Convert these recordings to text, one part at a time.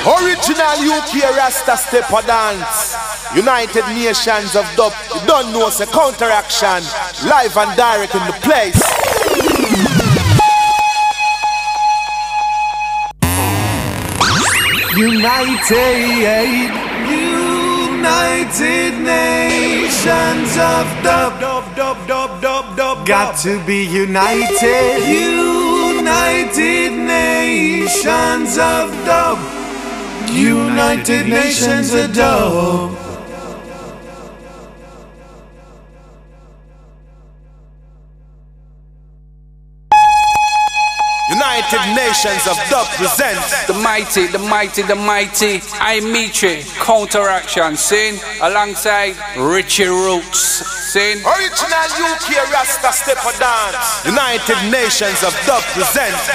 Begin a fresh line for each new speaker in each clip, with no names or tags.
Original UK Rasta Stepper Dance. United Nations of Dub. You don't know it's a counteraction. Live and direct in the place.
United Nations of Dub. Got to be united. United Nations of Dub. United Nations of Dub.
United Nations of Dub presents
the mighty, the mighty, the mighty I Mitri Counteraction, sing alongside Richie Roots, sing
Original UK Rasta Stepper Dance. United Nations of Dub presents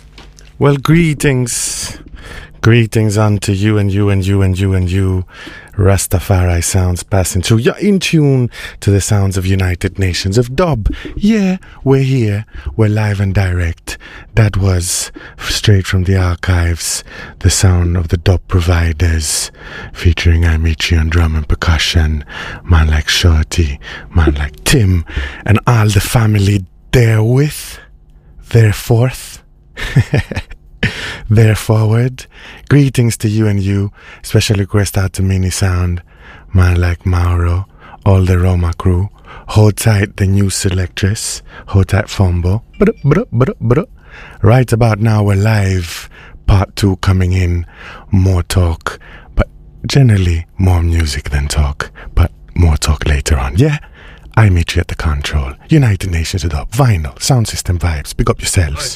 Well, greetings unto you and you and you and you and you, Rastafari sounds passing through. You're in tune to the sounds of United Nations of Dub. Yeah, we're here. We're live and direct. That was straight from the archives, the sound of the Dub Providers, featuring Amici on drum and percussion, man like Shorty, man like Tim, and all the family therewith, thereforth. There forward. Greetings to you and you. Special request out to Mini Sound, man like Mauro, all the Roma crew. Hold tight, the new selectress. Hold tight, Fombo. Right about now, we're live. Part 2 coming in. More talk, but generally more music than talk. But more talk later on. Yeah? I meet you at the control. United Nations of Dub. Vinyl. Sound system vibes. Big up yourselves.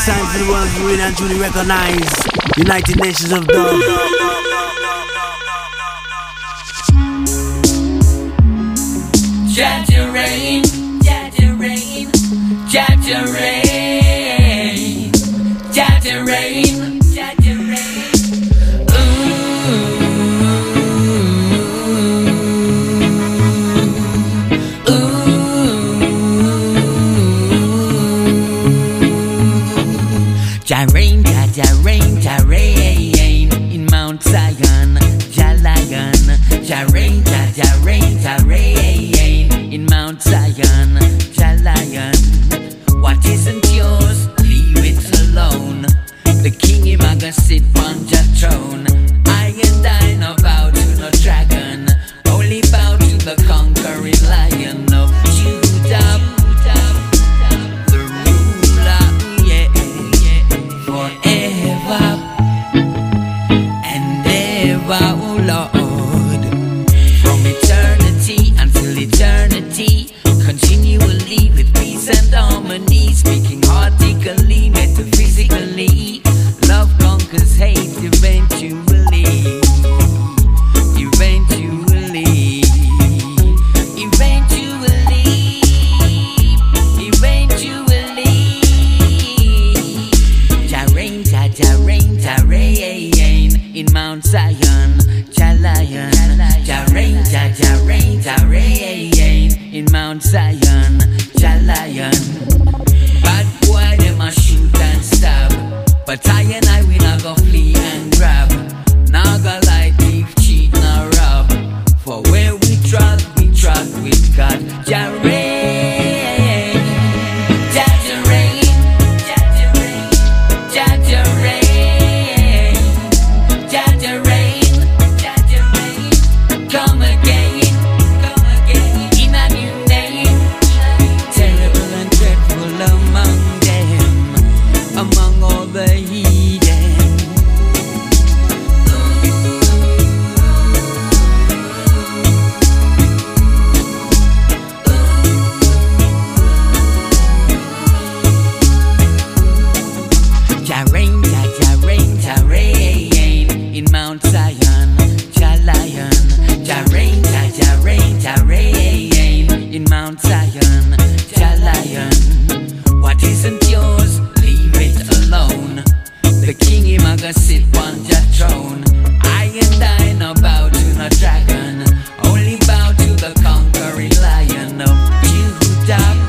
time for the ones who really and truly recognize United Nations of Dub.
Jaja rain, Jaja rain, Jaja rain, Jaja rain, Jaja rain.
Rain, Jah rain, Jah rain in Mount Zion, Jah lion. Jah rain, Jah rain in Mount Zion, Jah lion. What isn't yours, leave it alone. The king him a go sit on Jah throne. I and no bow to no dragon, only bow to the conquering lion of Judah. Forever and ever, oh Lord, from eternity until eternity, continually with peace and harmony, speaking artically, metaphysically, love conquers hate eventually, eventually, eventually, eventually. Jah rain in Mount Zion, Jah lion. Jah rain in Mount Zion, Jah lion. Bad boy them a shoot and stab, but I and I we not go flee and grab. Now go lie, thief, cheat, nor rob. For where we trod with God. Jah rain, Jah rain. Come again, in a new name, terrible and dreadful among them, among all the heathen. Jah rain in Mount Zion, Jah lion. Jah rain in Mount Zion, Jah lion. What isn't yours, leave it alone. The king him a go sit on Jah throne. I no bow to no dragon, only bow to the conquering lion of Judah.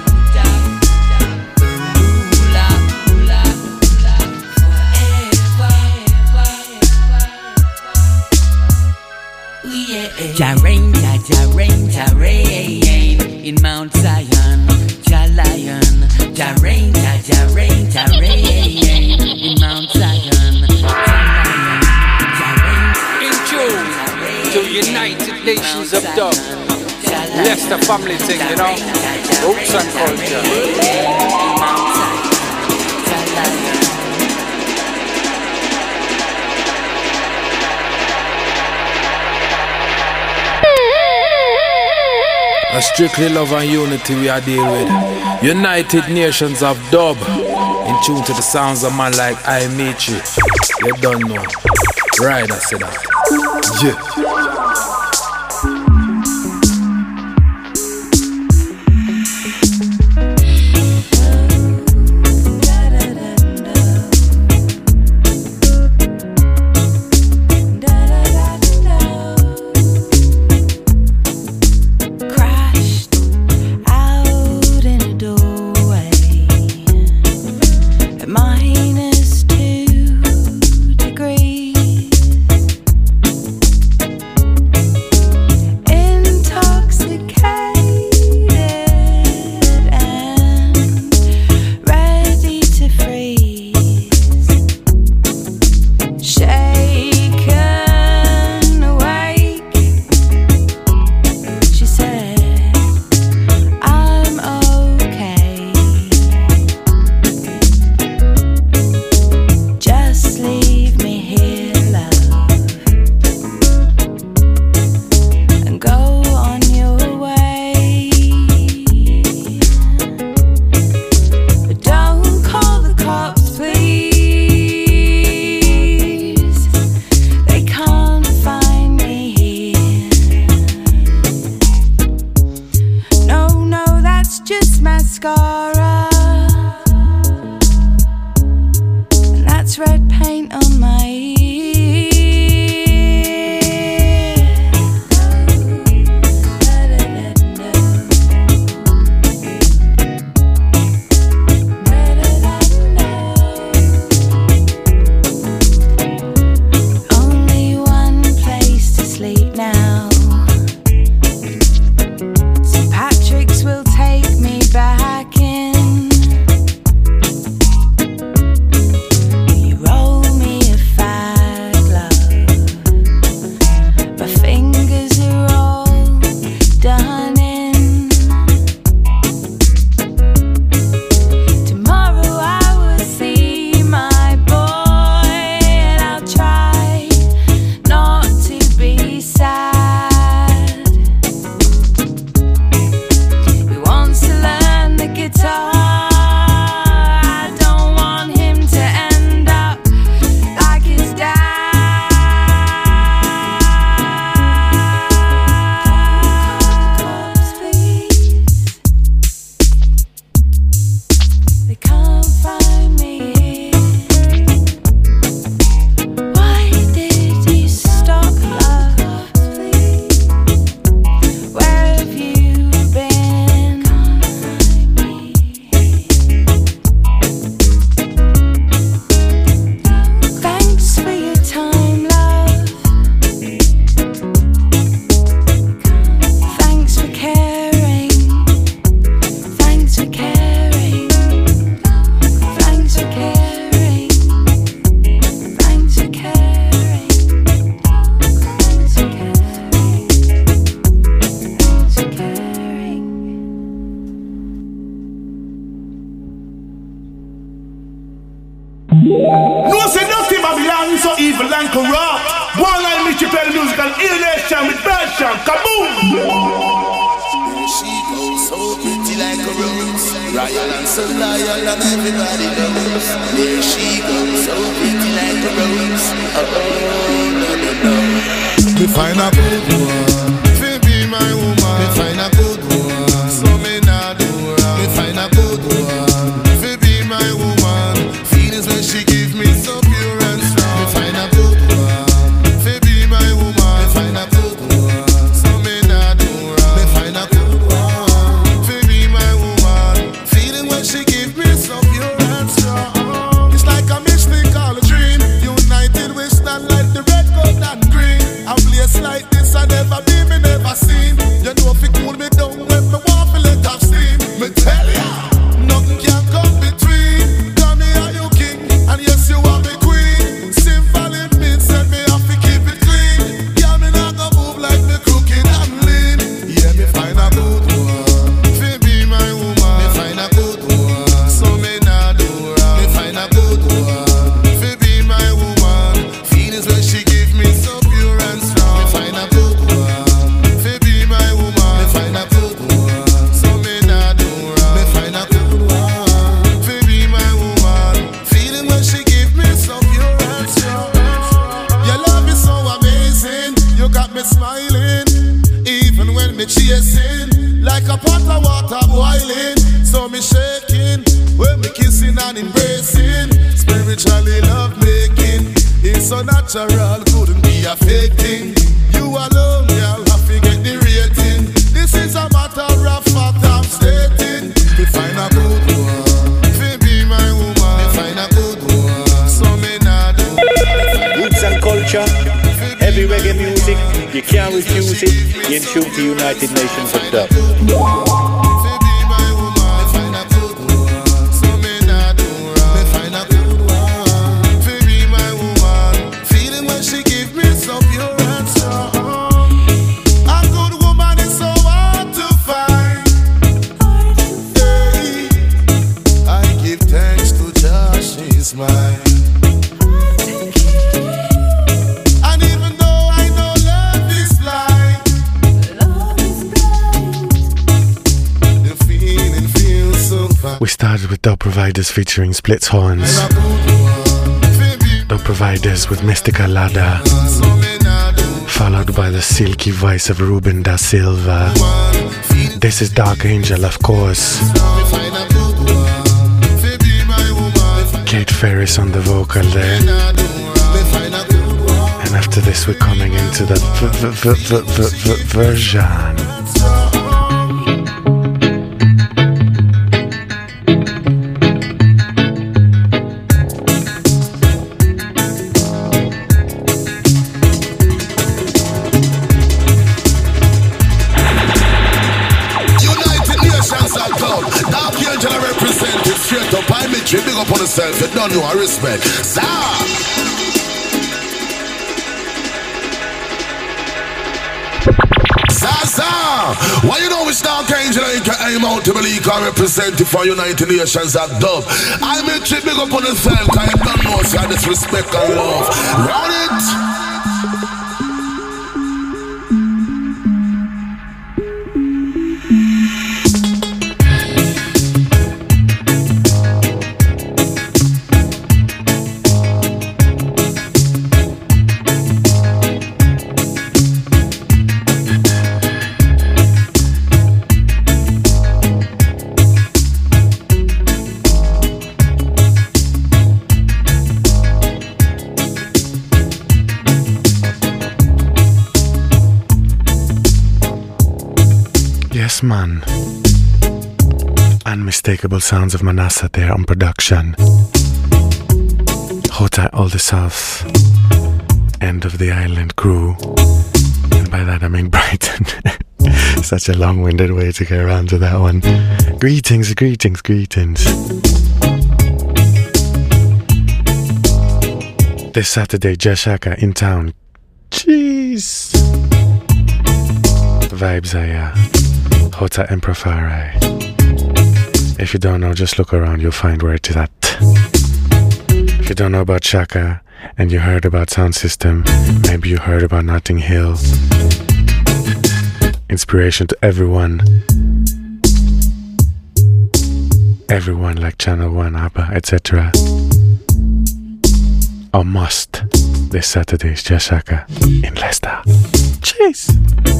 Jah rain in Mount Zion, Jah lion. Jah rain in Mount Zion, Jah lion.
In tune to United Nations of Dub. Leicester family thing, you know. Roots and culture.
A strictly love and unity we are deal with. United Nations of Dub. In tune to the sounds of man like I Michi. You don't know. Right, I said that. Yeah.
-2 degrees. on my ear. Only one place to sleep now. St. Patrick's will take me back in. You roll me a fag, love. My fingers are all done in. Tomorrow I will see my boy, and I'll try not to be sad. He wants to learn the guitar. I don't want him to end up like his dad. Cops, please. They can't find me here. Why did you stop, love? Please. Where have you been? Thanks for your time, love. Thanks for caring. Thanks for caring. Thanks for caring. Thanks for caring. Thanks for caring. Thanks for caring.
No say nothing Babylon so evil and corrupt. One line me play the musical illnation with version. Kaboom!
She goes so pretty like a rose, royal and so loyal and everybody knows. There she goes so pretty like a rose. Oh, no, no, no.
Me find a good one, fi be my woman. Me find a good one, so me nah do wrong. Me find a good one, fi be my woman. Feelings when she give me so pure and strong. Me find a good one, fi be my woman. Me find a good one, so me nah do wrong. Me find a good one, fi be my woman. Feeling when she give me so pure and strong. It's like a mission called a dream. United we stand like the red, gold and green. A place like this I never been, me never seen. You know if it cool me down when me want to let off steam. Me tell ya, nothing can come between. Come here you king, and yes you are me queen. Simple it means that me have to keep it clean. Yeah, me not gonna move like me crooked and lean. Yeah, me find a good one, fi be my woman. Me find a good one, so me nah do wrong. Me find a good one, fi be my woman. Feelings when she give me so pure and strong. Me find a good one, fi be my woman. Me find a good one, so me nah do wrong. Me find a good one, fi be my woman. Feeling when she give me so pure and strong. Your love is so amazing, you got me smiling, even when me chasing. Like a pot of water boiling, so me shaking when me kissing and embracing. Spiritually love making, it's so natural, couldn't be a fake thing. You alone, girl, have to get the rating. This is a matter of fact I'm stating. Me find a good one, fi be my woman. Me find a good one, so me nah do.
Roots and culture, heavy reggae music, you can't refuse it. You're in tune to United Nations of Dub.
Mine. And even though I know love is blind, the feeling feels so fine.
We started with Dub Providers featuring Splits Horns. Dub Providers with Mystica Lada, followed by the silky voice of Ruben da Silva. This is Dark Angel, of course. Kate Ferris on the vocal there. we're coming into the version.
Big up on yourself, you don't know, I respect. Sir! Why you know which Dark Angel I can aim out to believe I represent it for United Nations of Dub? I make you big up on yourself, cause you don't know, so I disrespect and love. Run it!
Man, unmistakable sounds of Manasseh there on production. Hota all the south end of the island crew, and by that I mean Brighton. Such a long-winded way to get around to that one. Greetings, greetings, greetings. This Saturday, Jashaka in town. Jeez, vibes are Hota Emperor. If you don't know, just look around, you'll find where it is at. If you don't know about Shaka and you heard about Sound System, maybe you heard about Notting Hill. Inspiration to everyone. Everyone like Channel 1, ABBA, etc. A must this Saturday is Jashaka in Leicester. Cheers!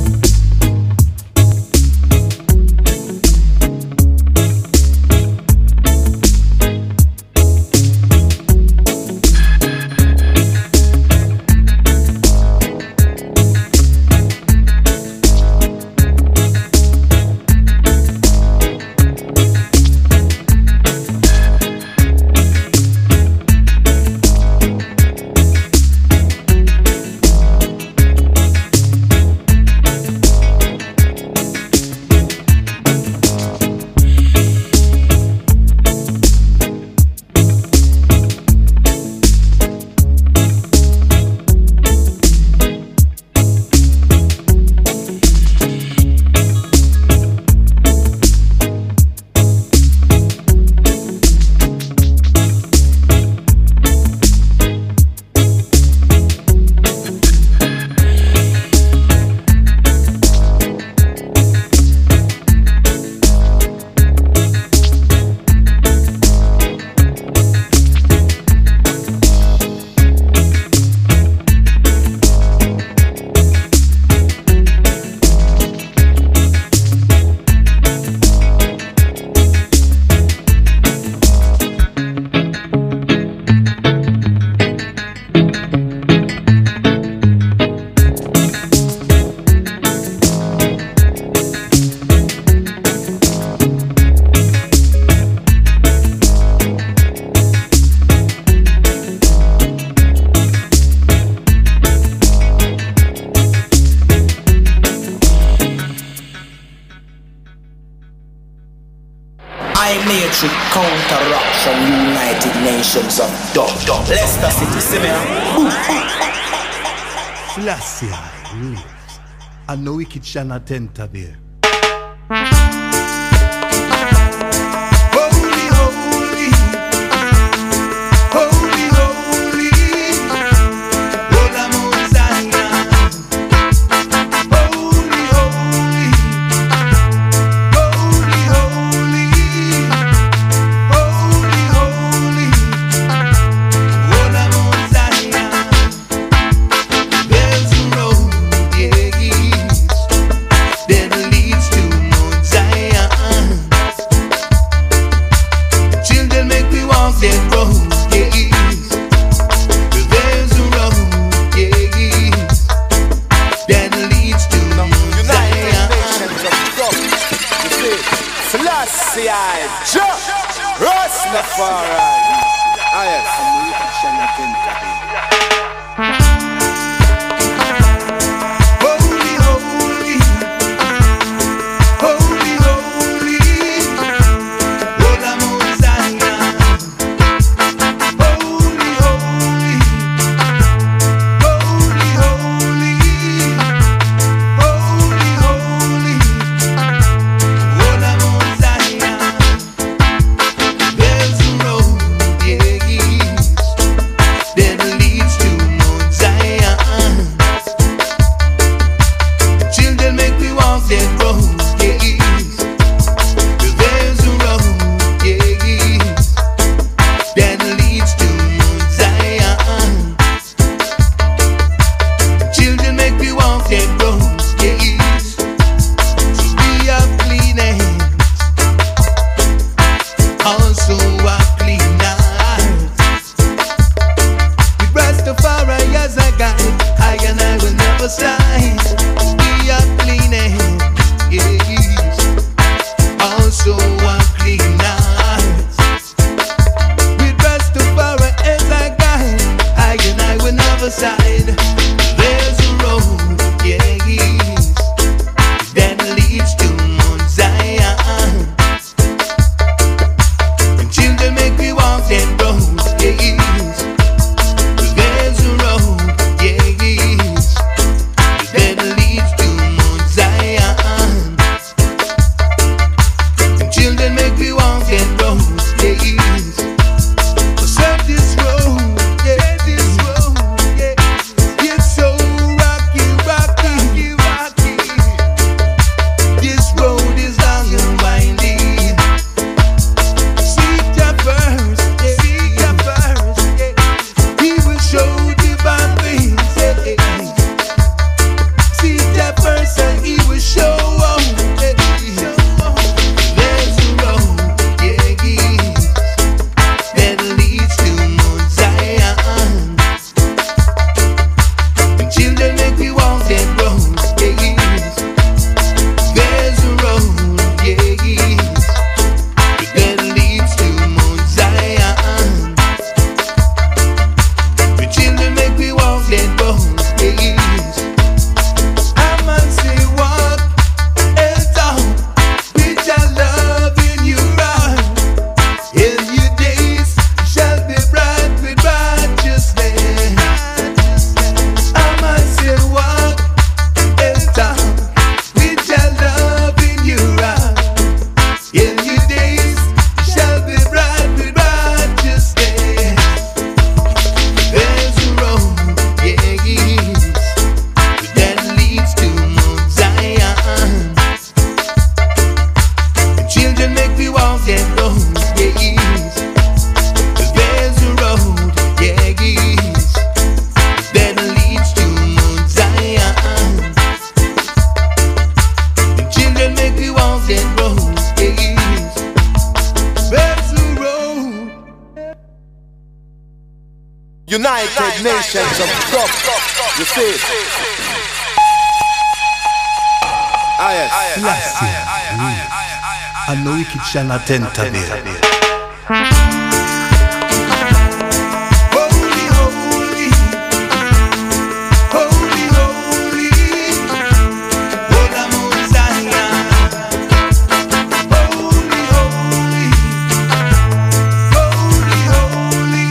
Counter-action, United Nations of Dub. Leicester City, see me.
Selassie lives, and no wicked shall not enter there.
That leads to Mount Zion.
Rastafari. Ah, yes.
Holy, holy, holy, holy, Ola Mosiah. Holy, holy, holy, holy, holy, holy, Ola Mosiah. There's a road, yeah, that leads to Mount Zion. Children make me walk that road, yeah. There's a road, yeah, that leads to Mount Zion. Children make me walk that road, yeah. So we have clean hands, also have clean hearts. With Rastafari as a guide, I and I will never slide. We are clean hands, yes, also have clean hearts. With Rastafari as a guide, I and I will never slide. There's a road, yes, that leads to Mount Zion. And children make me walk that road, yes. There's a road, yes, that leads to Mount Zion. And children make me walk that road, yes. Serve this road, yeah, this road, yeah. It's so rocky, rocky, rocky. This road is long and winding. Seek your first, seek your first, yeah. He will show divine things, yeah. Seek your first and he will show on, yeah. There's a road, yeah, that leads to Mount Zion. And children make me walk that road, yeah. There's a road, yeah, that leads to Mount Zion. The children make me walk that road, yes. I must say walk and talk, which I love in your heart. In your days shall be bright with righteousness. I must say walk and talk, which I love in your heart. In your days shall be bright with righteousness. There's a road, yes, that leads to Mount Zion. And children make me walk that road, yes. There's a road, yes, that leads to Mount Zion. And children make me walk that road, yes. There's a road.
United Nations of Dub. You see? Ah, yes.
I know wicked shall not enter there. Holy, holy, holy, holy, Ola Mosiah. Holy, holy, holy, holy,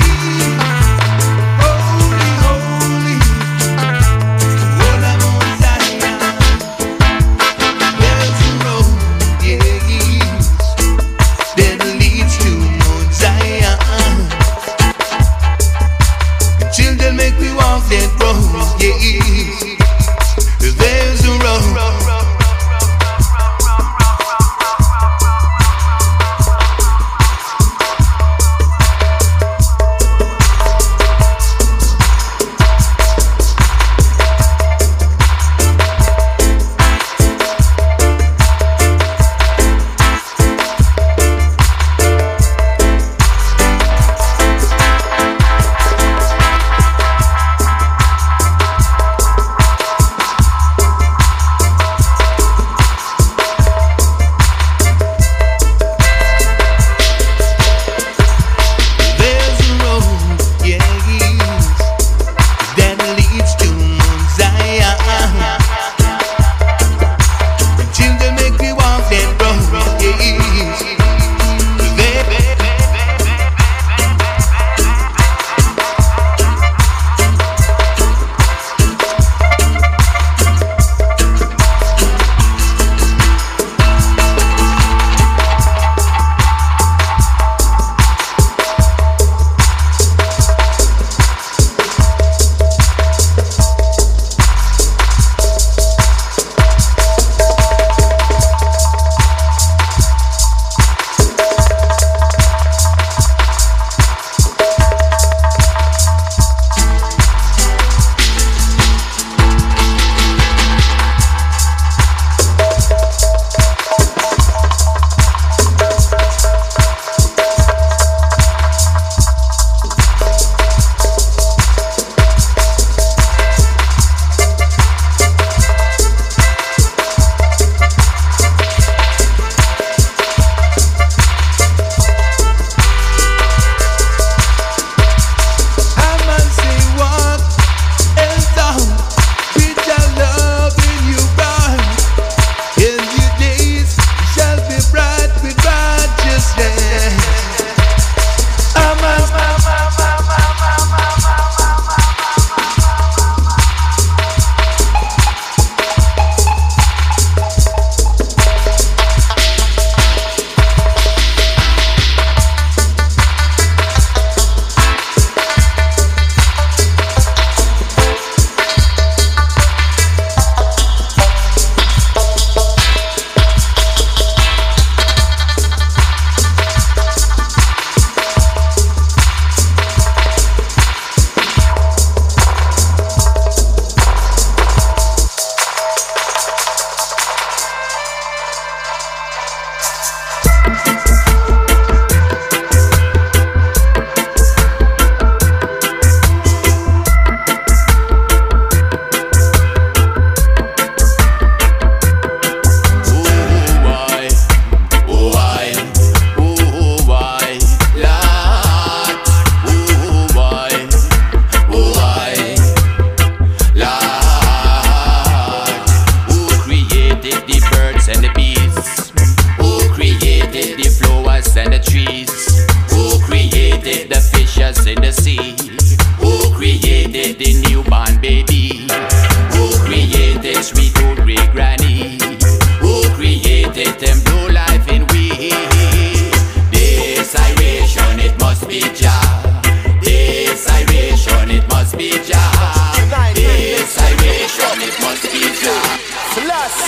holy, holy, Ola Mosiah. There's a road, yes, that leads to Mount Zion. Children make me walk that road, yes. There's a road.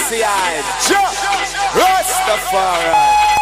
Selassie I, Rastafari.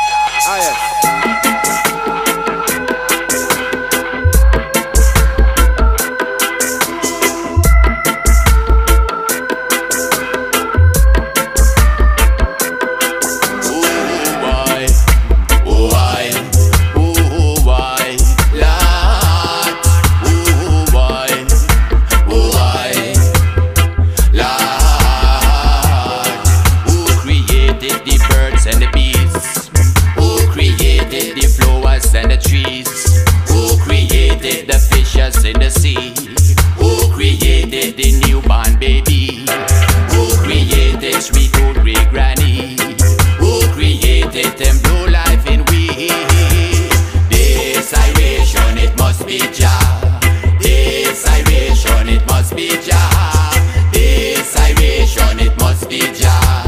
In the sea, who created the newborn baby? Who created sweet old great granny? Who created them blue life in we? This iration, it must be Jah. This iration, it must be Jah. This iration, it must be Jah.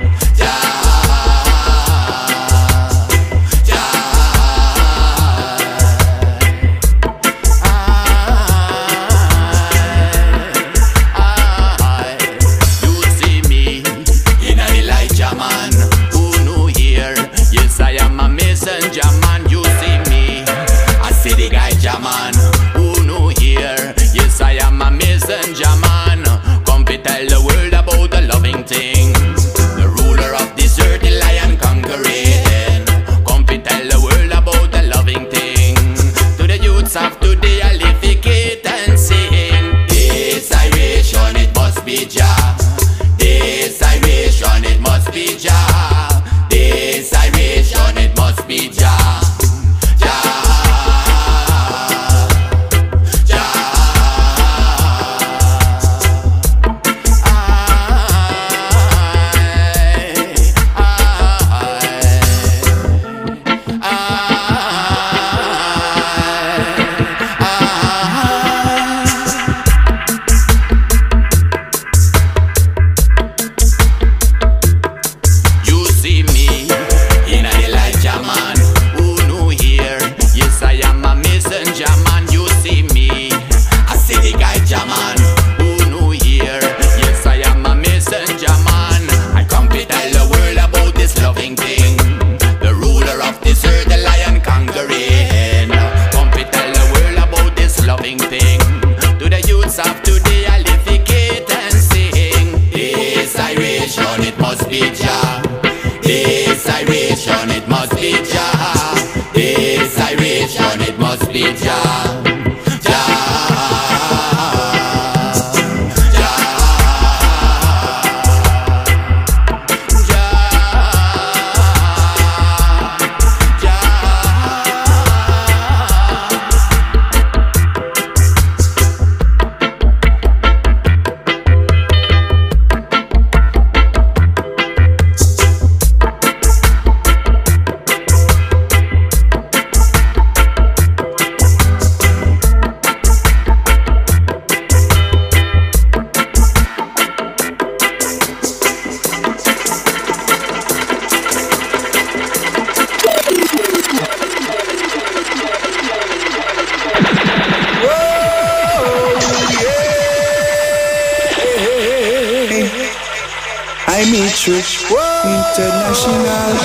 International.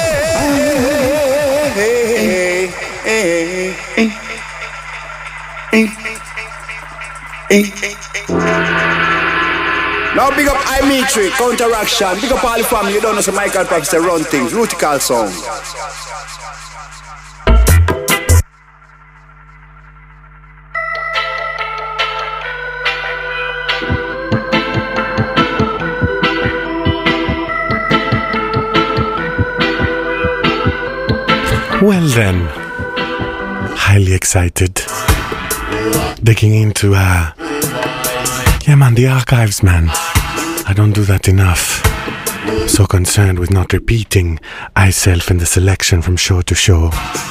Now big up iMetric, Counteraction. Big up all the family. You don't know some Michael Professor run things. Rutical song.
Well then, highly excited. Digging into, the archives, man. I don't do that enough. So concerned with not repeating myself in the selection from show to show.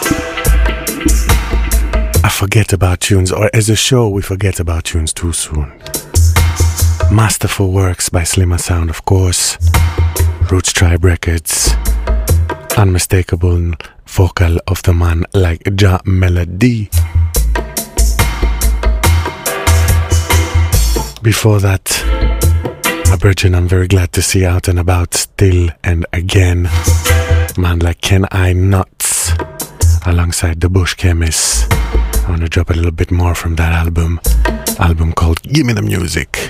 I forget about tunes, or as a show, we forget about tunes too soon. Masterful works by Slimmer Sound, of course. Roots Tribe Records. Unmistakable vocal of the man like Jah Melody. Before that, Virgin, I'm very glad to see out and about still and again. Man like Ken I Nuts alongside the Bush Chemists. I want to drop a little bit more from that album called Give Me the Music.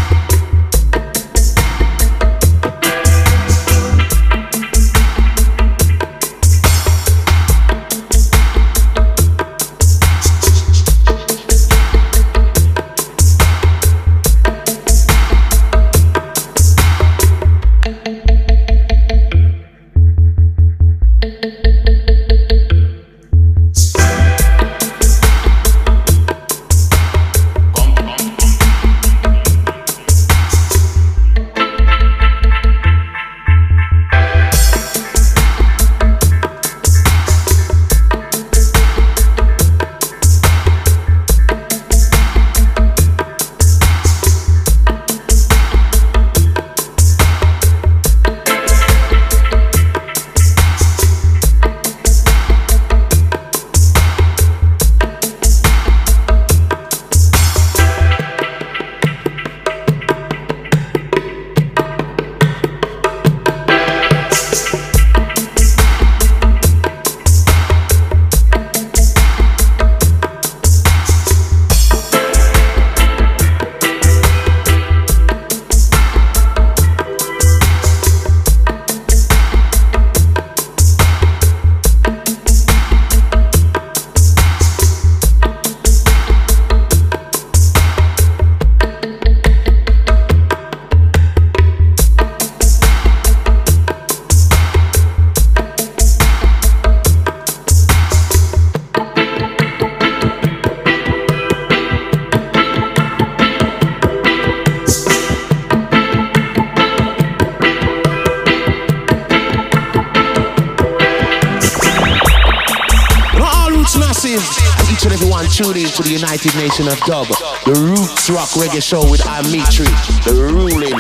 Tune in to the United Nation of Dub, the Roots Rock Reggae Show with Amitri, the ruling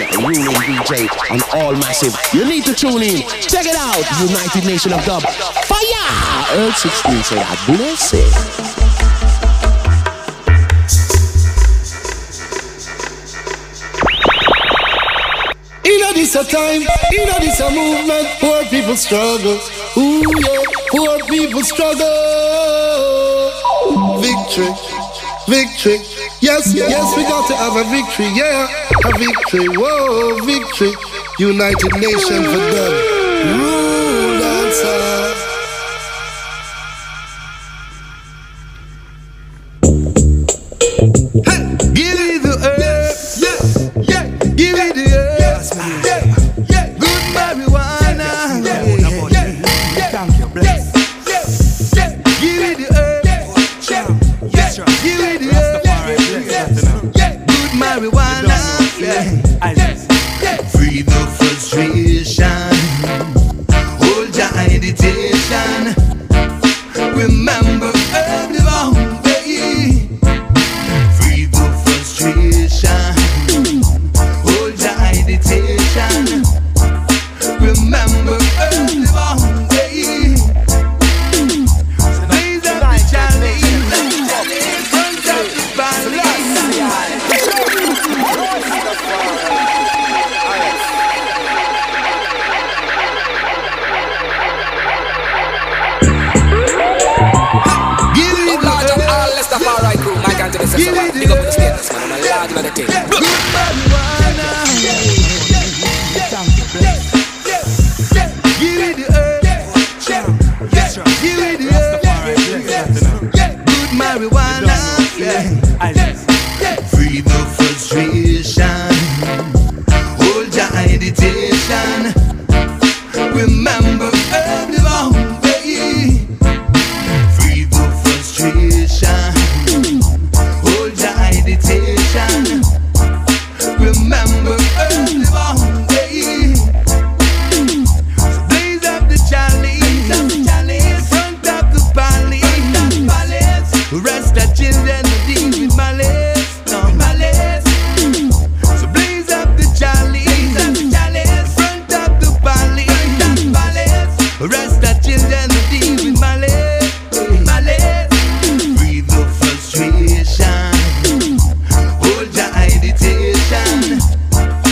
DJ on All Massive. You need to tune in. Check it out, United Nation of Dub. Fire! Earl 16 said, I bless it.
This a time, this a movement, poor people struggle. Ooh yeah, poor people struggle. Victory, victory. Yes, yes, we got to have a victory. Yeah, a victory. Whoa, victory. United Nation for them. Rule dancer.
Give me the earth, yeah, give me the earth, yeah, good marijuana, thank you, bless, give me the earth, give me the earth, good marijuana, free the frustration, hold your meditation, remember early on. Hold your meditation. Remember early one day. Blaze up the challenge. Front up the balance. Give me the large and all Rastafari crew. Mike Anthony says so. Big up the status, man. I'm a large man of the thing. Give me the earth. Give me the earth. Good marijuana. Free the frustration. Hold your meditation. Remember early on, baby. Free the frustration. Hold your meditation. Remember early on, baby. Blaze up the chalice, front of the palace. Rest the children who deal with malice, no malice. So blaze up the chalice, front of the palace. Rest the children who deal with malice, malice. Free the frustration. Hold your meditation.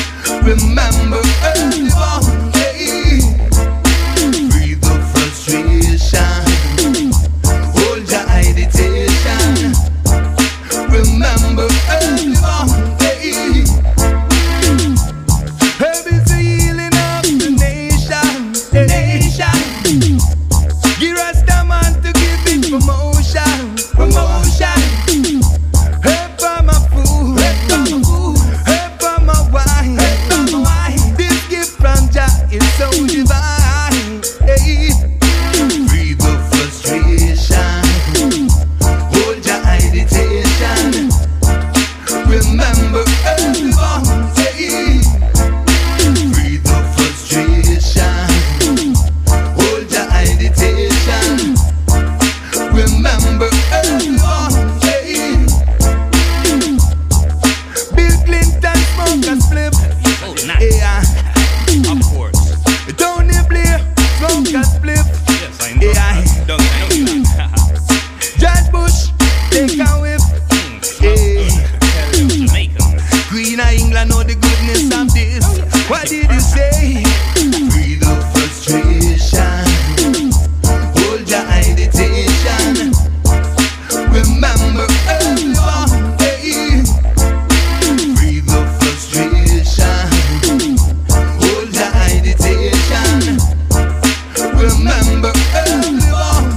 smoke a spliff. Oh, nice. Yeah. Of course. Tony Blair, smoke a spliff. Yes, I know. Yeah. Don't know. George Bush, take a whiff. Queen of England know the goodness of this. What did you say? Free the frustration. Hold your agitation. Remember everyone. Free the frustration. Hold your agitation. Remember everyone.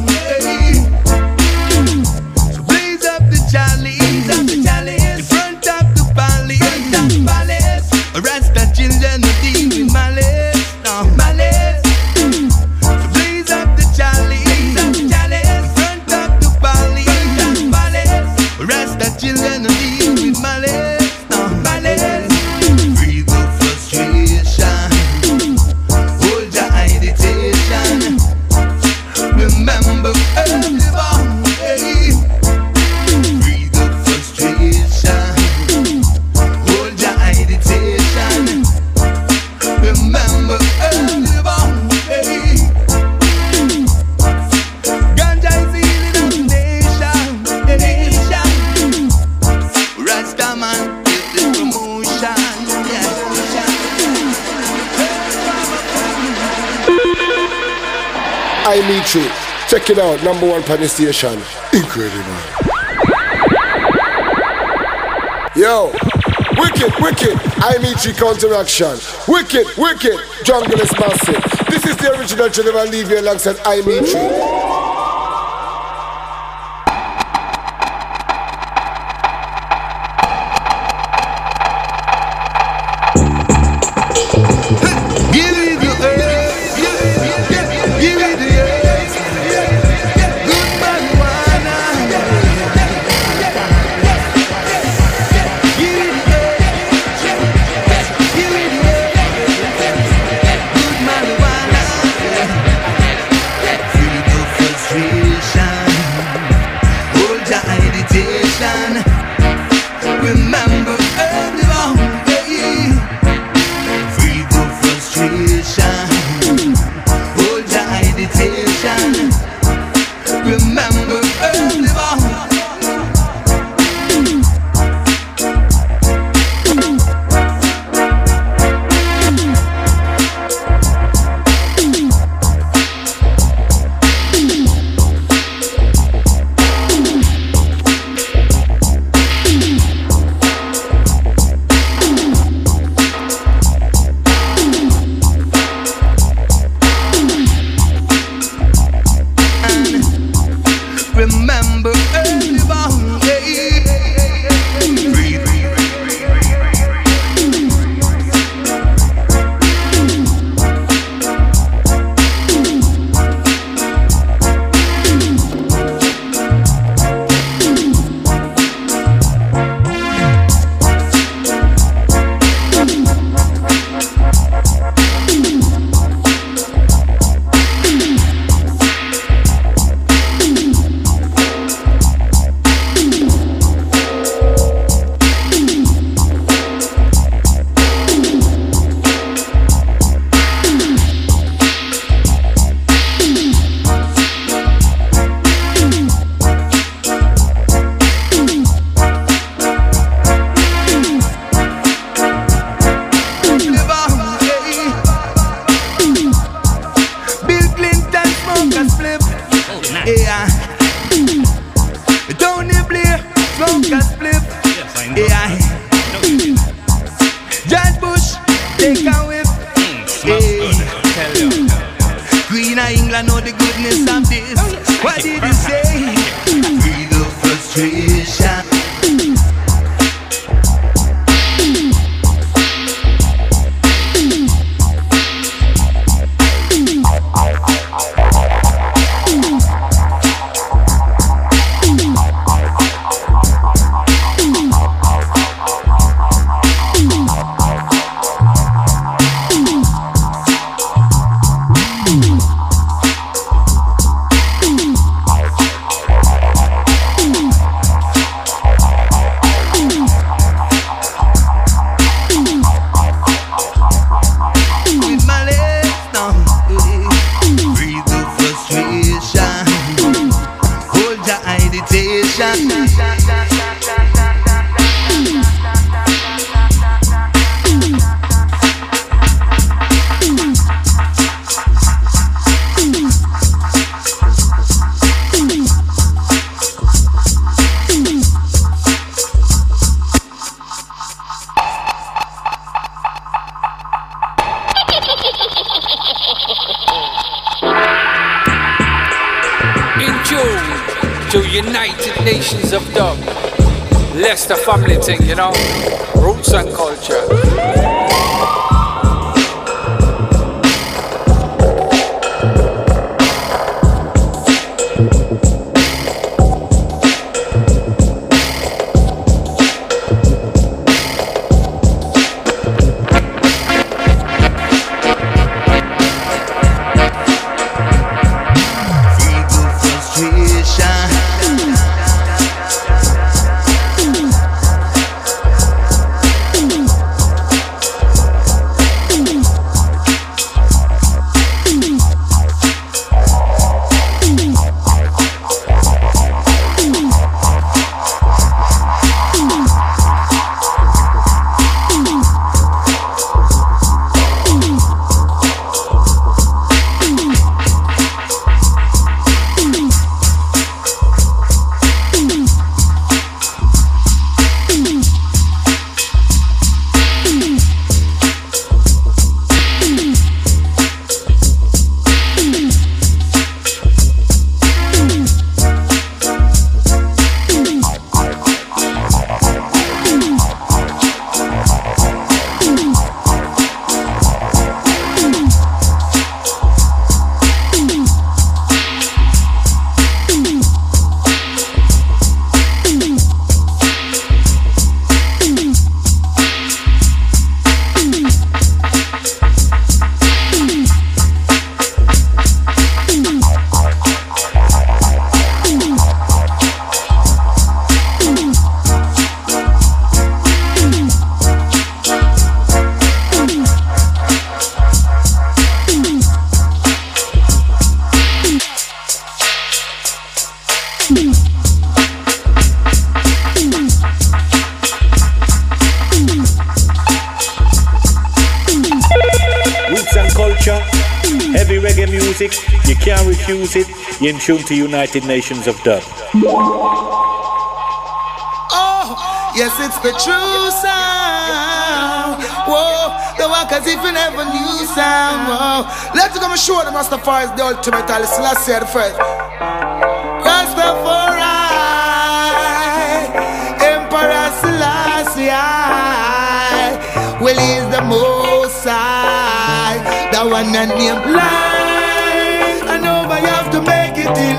So blaze up the chalice. In front of the palace. Arrest the children who deal with malice. No, malice. So blaze up the chalice. In front of the palace. Arrest the children who deal with malice. No, malice. Free the frustration. Hold your agitation. Remember everyone. Free the frustration. Hold your agitation. Remember everyone. Ganja is healing of the nation. Rastaman is the promotion.
I meet you. Check it out, number one on the station. Incredible. Yo, wicked, I meet you counteraction. Wicked, jungle is massive. This is the original Geneva Levy alongside I meet you.
Give it the earth. Give it the earth. Good marijuana. Give it the earth. Give it the earth. Good marijuana. Free the frustration. Hold your agitation. Remember everyone. Free the frustration. Hold your agitation. Remember everyone. Remember everyone. Bill Clinton smoke a spliff. Yeah. Tony Blair smoke a spliff. Yeah. George Bush take a whiff. Queen of England know the goodness of this. What did you say? Free the frustration.
to United Nations of Dub. Leicester family thing, you know. Roots and culture.
Heavy reggae music, you can't refuse it. You're in tune to United Nations of Dub.
Oh, yes, it's the true sound. Whoa, the walk as if you never knew sound. Whoa, let's go and show them Rastafari is the ultimate. Let's say the first. Rastafari, Emperor Selassie, well, he's the most high, the one that named life. I know I have to make it in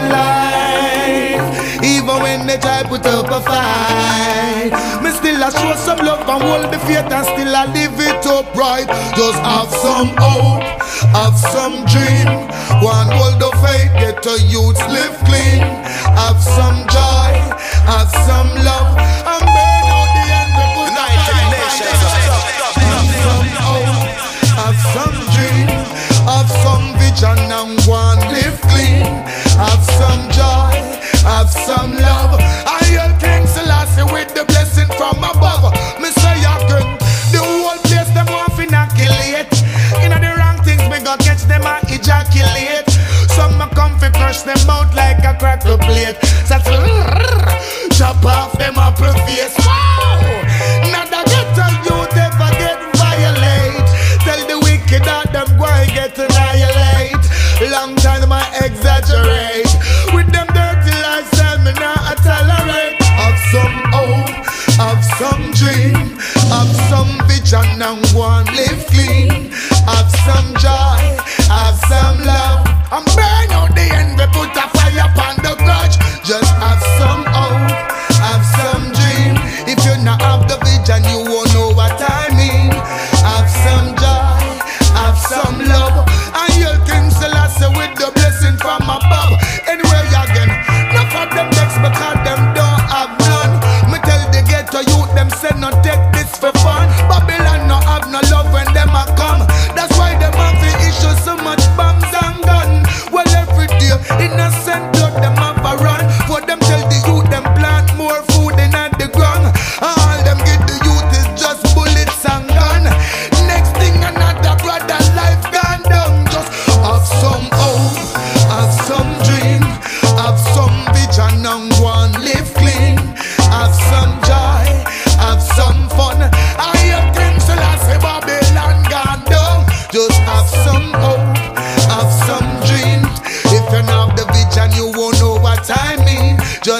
life, even when they try put up a fight. Me still I show some love and hold the faith and still I live it upright. Just have some hope, have some dream. One hold the faith, get the youths live clean. Have some joy, have some love, and burn out the end of the United Nations. Have some hope, have some dream, have some vision and one live clean. Have some joy, have some love. I hear King Selassie with the blessing from above. Me say again, the whole place them want to inoculate. You know the wrong things, me go catch them and ejaculate. Some me come fi crush them out like a cracker plate. So chop off them up her face. Wow! Not a ghetto youth ever get violate. Tell the wicked that them go and get annihilate. Long time I exaggerate. With them dirty lifestyle me not tolerate. Have some hope, have some dream, have some vision and one live clean. Have some joy, have some love, and burn out the envy, put a fire upon the grudge. Just have some hope, have some dream. If you not have the vision, you won't know what I mean. Have some joy, have some love, and you'll King Selassie with the blessing from above. Anyway again, enough of them next because them don't have none. Me tell the ghetto youth, them say no take this for fun. Babylon no have no love when them a come. That's why them have to issue so much bombs and guns. Well, every day, innocent blood them have a run. For them tell the youth them plant more food in at the ground. All them get the youth is just bullets and gun. Next thing another brother life gone down. Just have some hope, have some dream, have some vision and one live clean. Have some joy, have some fun. I hear King Selassie Babylon gone down. Just have some hope, have some dream. If you don't have the vision, you won't know what I mean. Just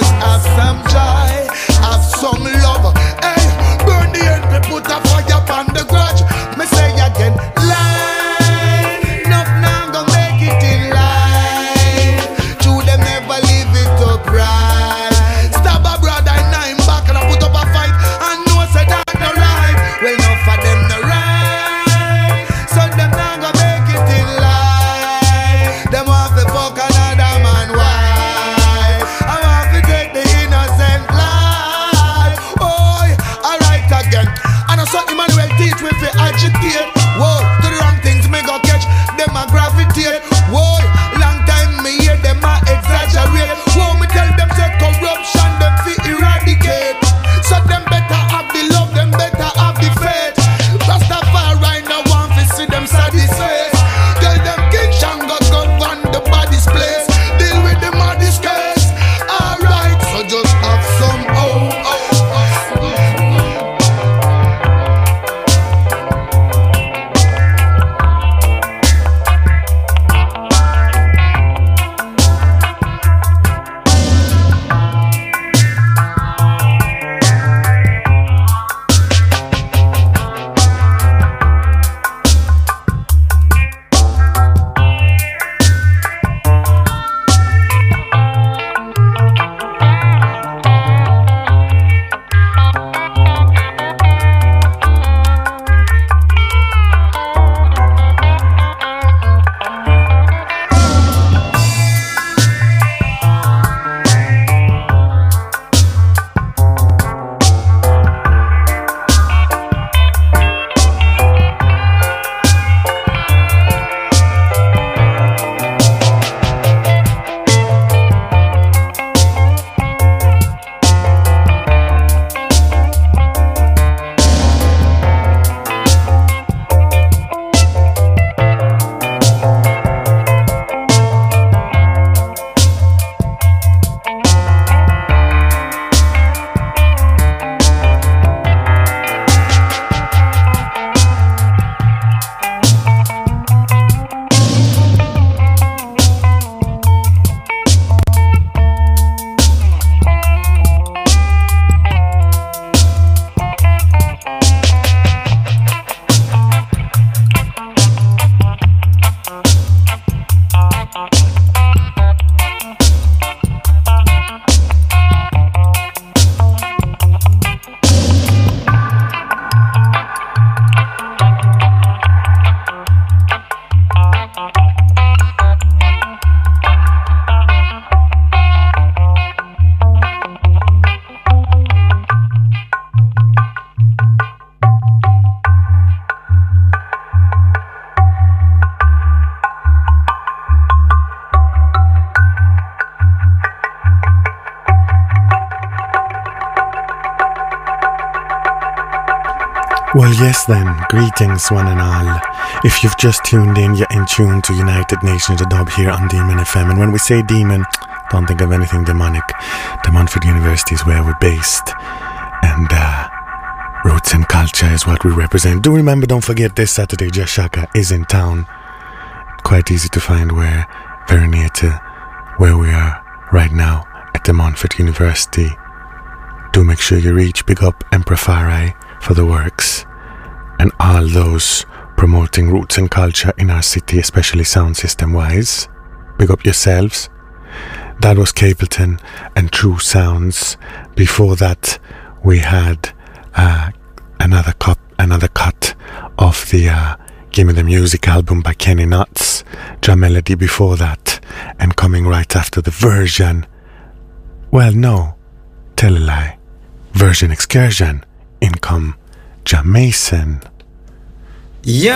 Well, yes then, greetings one and all. If you've just tuned in, you're in tune to United Nations of Dub here on Demon FM. And when we say demon, don't think of anything demonic. The Montfort University is where we're based. And roots and culture is what we represent. Do remember, don't forget, this Saturday, Just Shaka is in town. Quite easy to find where, very near to where we are right now at the Montfort University. Do make sure you reach Big Up Emperor Farai for the works and all those promoting roots and culture in our city, especially sound system wise. Big up yourselves. That was Capleton and True Sounds. Before that we had another cut of the Gimme the Music album by Kenny Nuts, Drum Melody before that, and coming right after the version, well no, tell a lie, version excursion, in come Jam Mason.
Your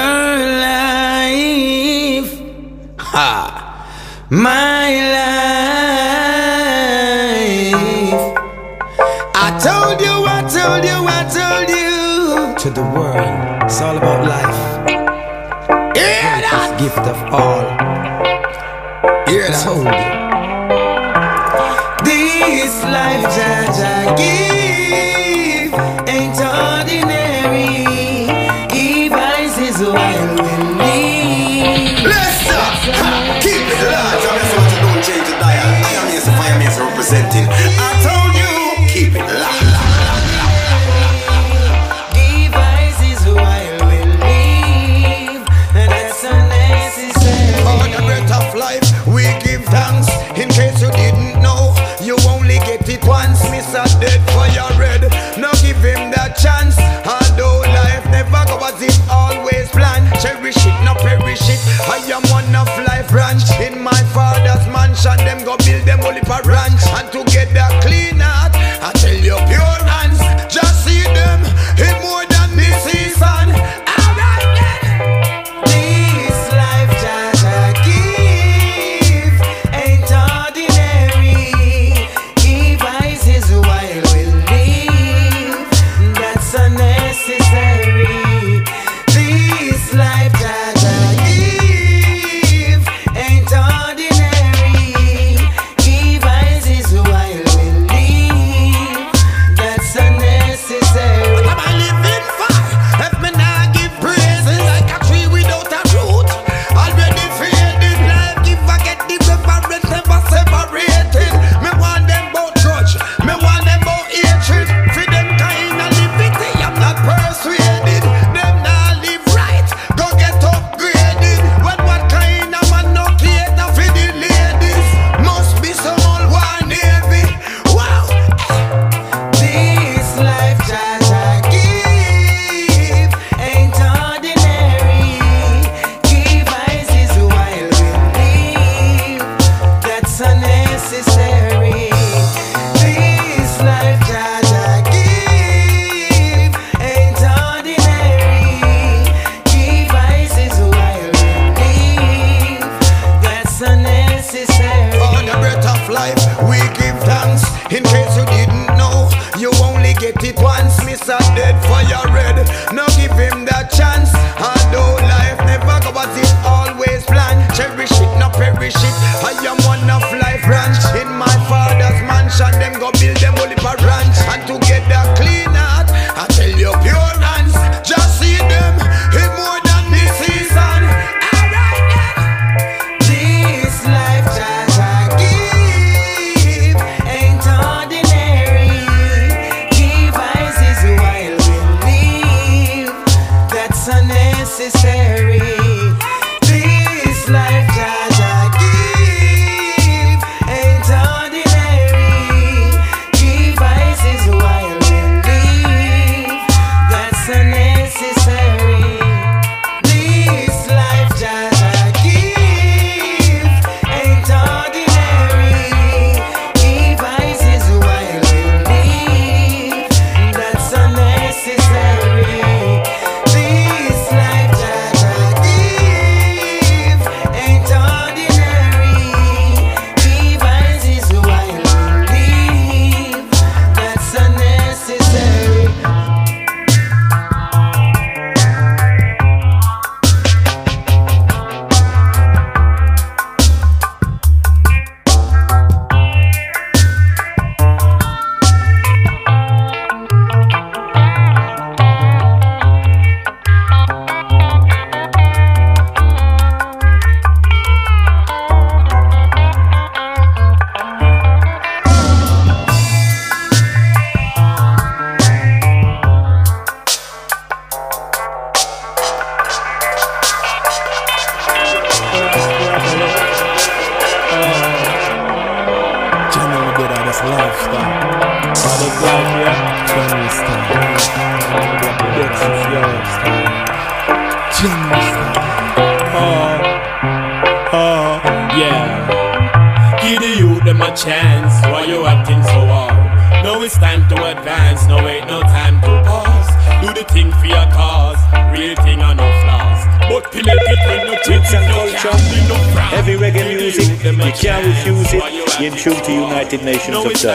life, my life. I told you to the world, it's all about life. Hear that? Gift of all. Hear that? I told you. This life that I give ain't ordinary. If I say so, I will leave.
Listen, keep it large. I'm just want to don't change the dial. I am here, Fire Mason representing. I told you, keep it large.
In case you didn't know, you only get it once. Mr. Dead for your red. Now give him that chance. Although life never go as it always planned. Cherish it, not perish it. I am one of life branch. In my father's mansion, them go build them only for ranch. And to get that clean heart, I tell you pure hands. Just see them in more than this season. Alright then. This life that I give ain't ordinary. If I say so, I will leave. That's unnecessary. This life that I give ain't ordinary. If I say so, I will leave. That's unnecessary. What am I living for? If me not give praises like a tree without a root. Already faded life, give I get the reverence, never separated. Me want them both grudge, me want them both hatred. For them kind of liberty, I'm not persuaded. Them not live right, go get upgraded. When what kind of man no cater for the ladies? Must be some old one navy. Wow. This life that I give ain't ordinary. Give eyes is why we leave. That's unnecessary. This life that I give ain't ordinary. Give eyes is why we leave. That's unnecessary. For the breath of life, we give thanks. In case you didn't know, you only get it once. Mr. Dead for your red. Now give him that chance. Although life never go as it always planned. Cherish it, not perish it. I am one of life branch. In my father's mansion, them go build them only for ranch. And to get that clean heart, I tell you pure hands. Just see them in more than this season. Alright then. This life that I give ain't ordinary. Give eyes is while we leave. That's unnecessary. This life that I give ain't ordinary. Give eyes is while we leave. That's unnecessary. This life that I give ain't ordinary. Give eyes is while we leave. That's unnecessary. This life that I give
Yeah. Give the youth them a chance. Why you acting so hard? Now it's time to advance. No wait, no time to pause. Do the thing for your cause. Real thing and no flaws. But to make it when you
Roots and culture, heavy reggae music, you can't refuse it. You're in tune to United Nations of Dub.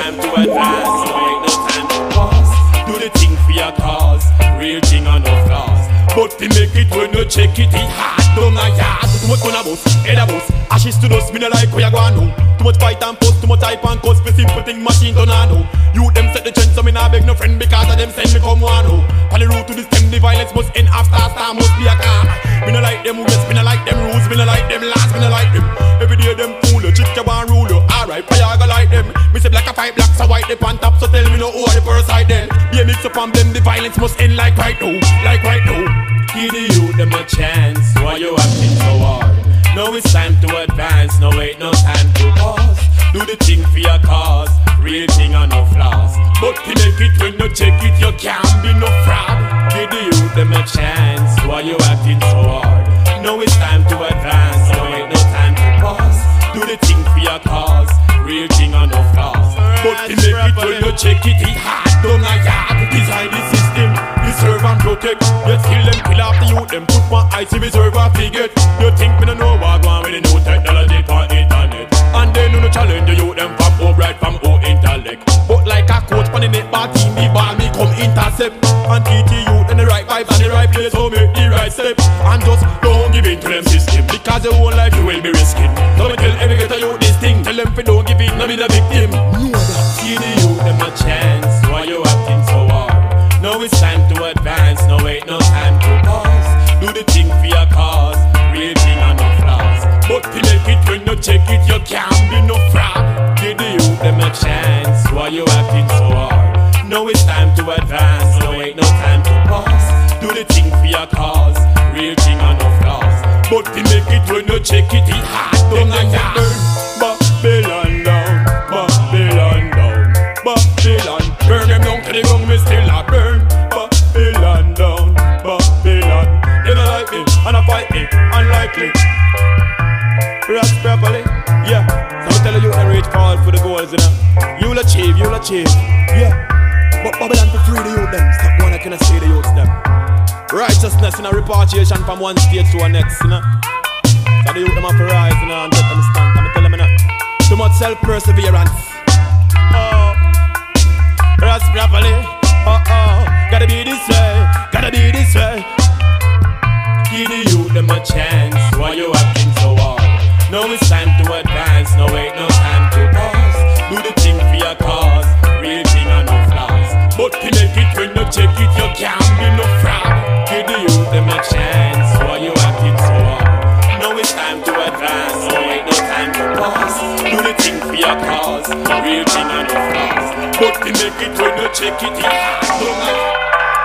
Do the thing for your cause, real thing and no flaws. But to make it when you check it, it hard down a yard. Too much gun a bus, head a bus, ashes to dust, me no like where you go on now. Too much fight and post, too much hype and cuss, for simple thing machine done a know. You them set the trend, so me nah beg no friend because of them send me come one now. On the road to the stem, the violence must end after star must be a car. Me no like them rules, me no like them rules, me no like them laws, me no like them. Every day them fool you, chick you want rule you. Alright, fire go like them. Me say black a fight, black so white they pan top, so tell me no who are the first side then. Be a mix up on them, the violence must end like right now, like right now. Give the youth them a chance, why you acting so hard? Now it's time to advance, no wait, no time to pause. Do the thing for your cause, real thing and no flaws. But to make it when you check it, you can't be no fraud. Give the youth them a chance, why you acting so hard? Now it's time to advance, no wait, no time to pause. Do the thing for your cause, real thing and no flaws. But to make it when you check it, it hard down a yard. Design the system, serve and protect. You kill them, kill off the youth, them put my eyes in reserve and forget. You think me no know what go on with the new technology on internet. And then you no challenge the youth, them pop up right from all intellect. But like a coach on the net, ball team, the ball me come intercept. And teach the youth in the right vibe and the right place, so make the right step. And just don't give in to them system, because your whole life you will be risking. So me tell every get a youth this thing, tell them if you don't give in, no be the victim. See the youth, them a chance, why you acting so hard? Now it's time to advance, no wait, no time to pause. Do the thing for your cause, real thing and no flaws. But to make it when you check it, you can't be no fraud. Give the youth them a chance, why you acting so hard? Now it's time to advance, no wait, no time to pause. Do the thing for your cause, real thing and no flaws. But to make it when you check it, it hard down a yard. Babylon down, Babylon down, Babylon. Burn them down to the ground, me still a burn. Babylon down, Babylon. They don't like me, and I fight me, unlikely. Rats properly, yeah. So I tell you to reach forward for the goals, you know. You'll achieve, yeah. But Babylon to free the youth them. Stop one I cannot see the youth them. Righteousness in a repatriation from one state to the next, you know. So the youth them have to rise, you know, and get them stand. I'm tell them, you know. Too much self-perseverance. Rats properly, gotta be this way, gotta be this way. Give the youth them a chance, why you acting so hard? Now it's time to advance, no wait, no time to pause. Do the thing for your cause, real thing and no flaws. But to make it when you check it, you can't be no fraud. Give the youth them a chance, why you acting so hard? Now it's time to advance, no wait, no time to pause. Do the thing for your cause, real thing and no flaws. But to make it when you check it, it don't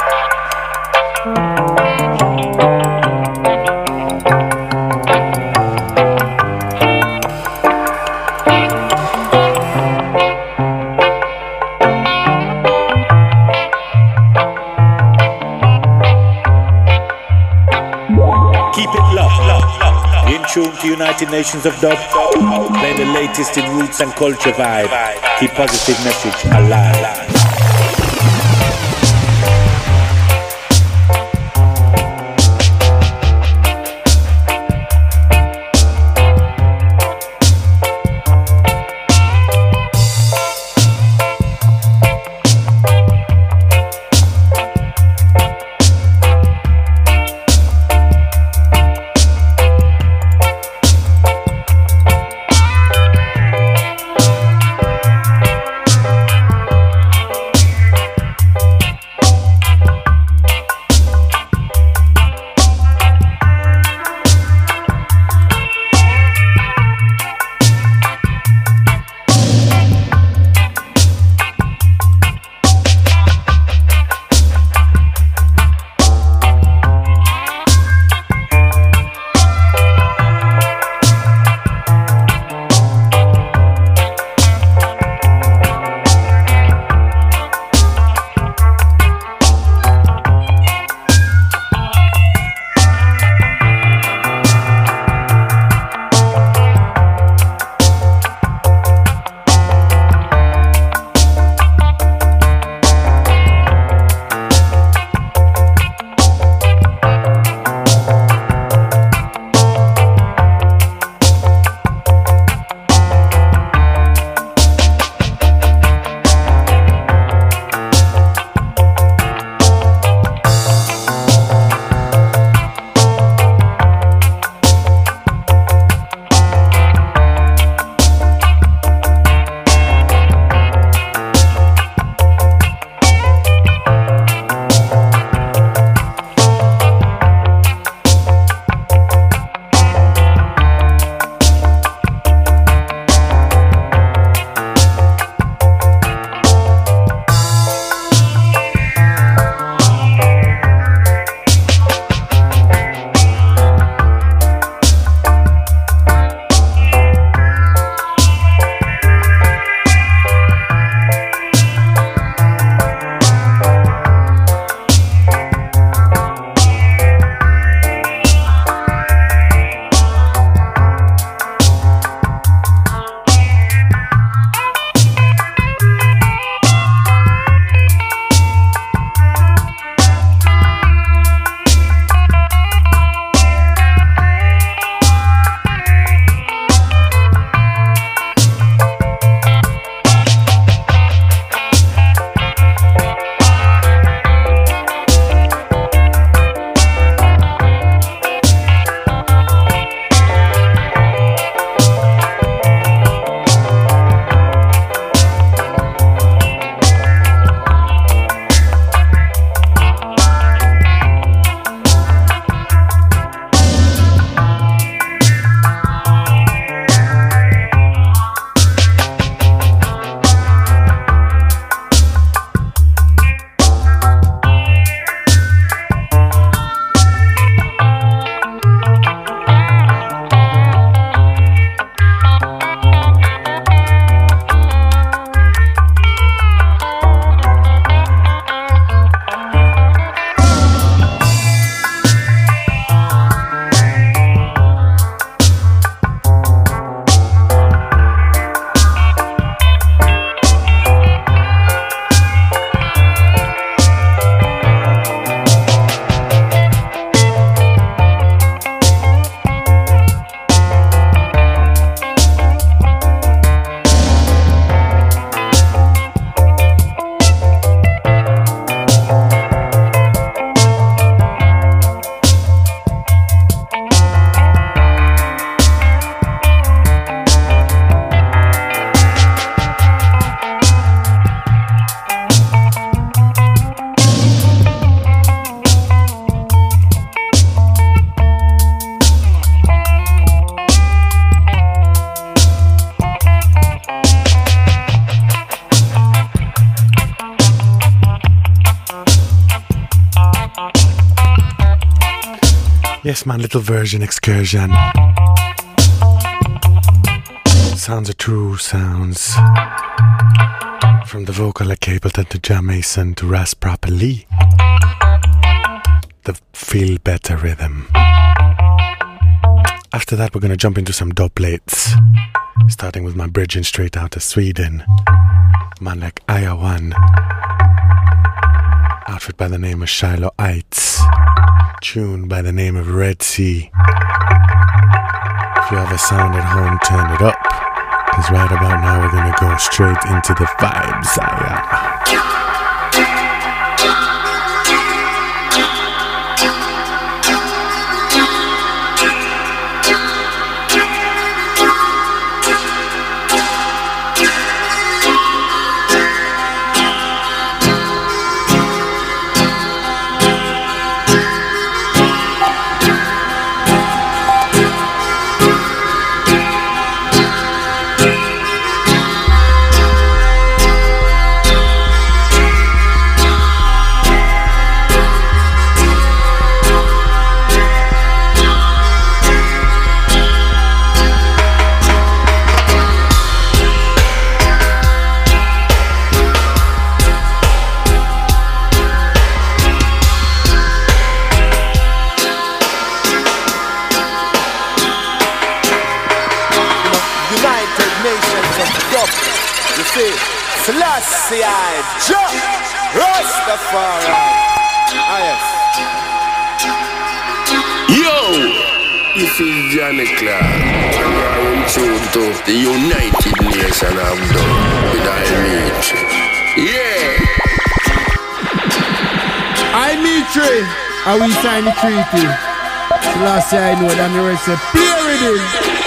Keep it locked. In tune to United Nations of Dub, playing the latest in roots and culture vibe. Keep positive message alive.
Yes, man, little version excursion. Sounds are true sounds. From the vocal at Capleton to Jam Mason to Ras Properly. The feel better rhythm. After that, we're going to jump into some dubplates. Starting with my bridging straight out of Sweden. Man like Aya1. Outfit by the name of Shiloh Heights. Tune by the name of Red Sea. If you have a sound at home, turn it up. Because right about now we're gonna go straight into the vibes.
Selassie I jump Rastafari. Yes.
Yo, this is Johnny Clark, and you're in tune to the United Nation of Dub with I-Mitri. Yeah.
I-Mitri, and we signed the treaty. Selassie I know that the rest say play with him.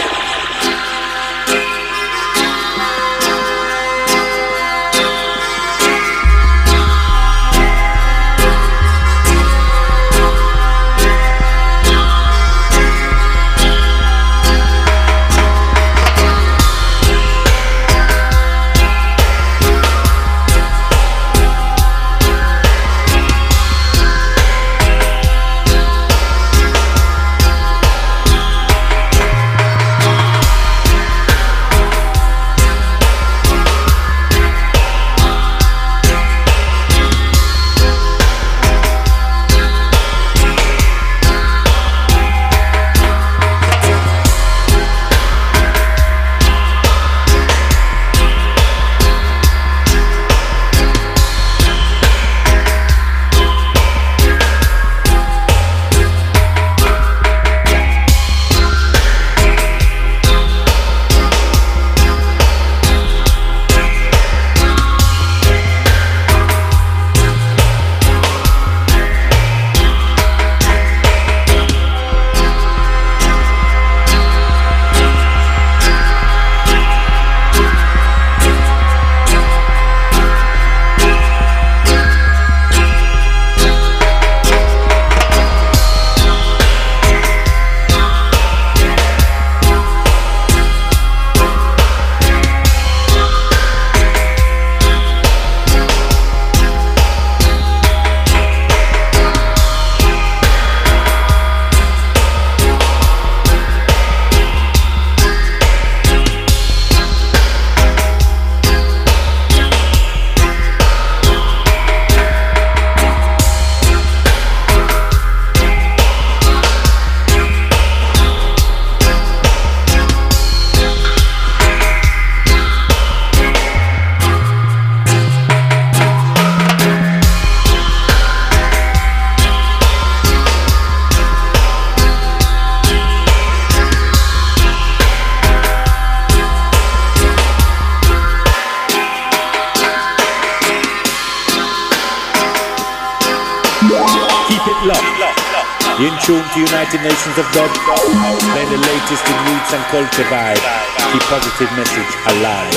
In tune to United Nations of Dub, playing the latest in roots and culture vibe. Keep positive message alive.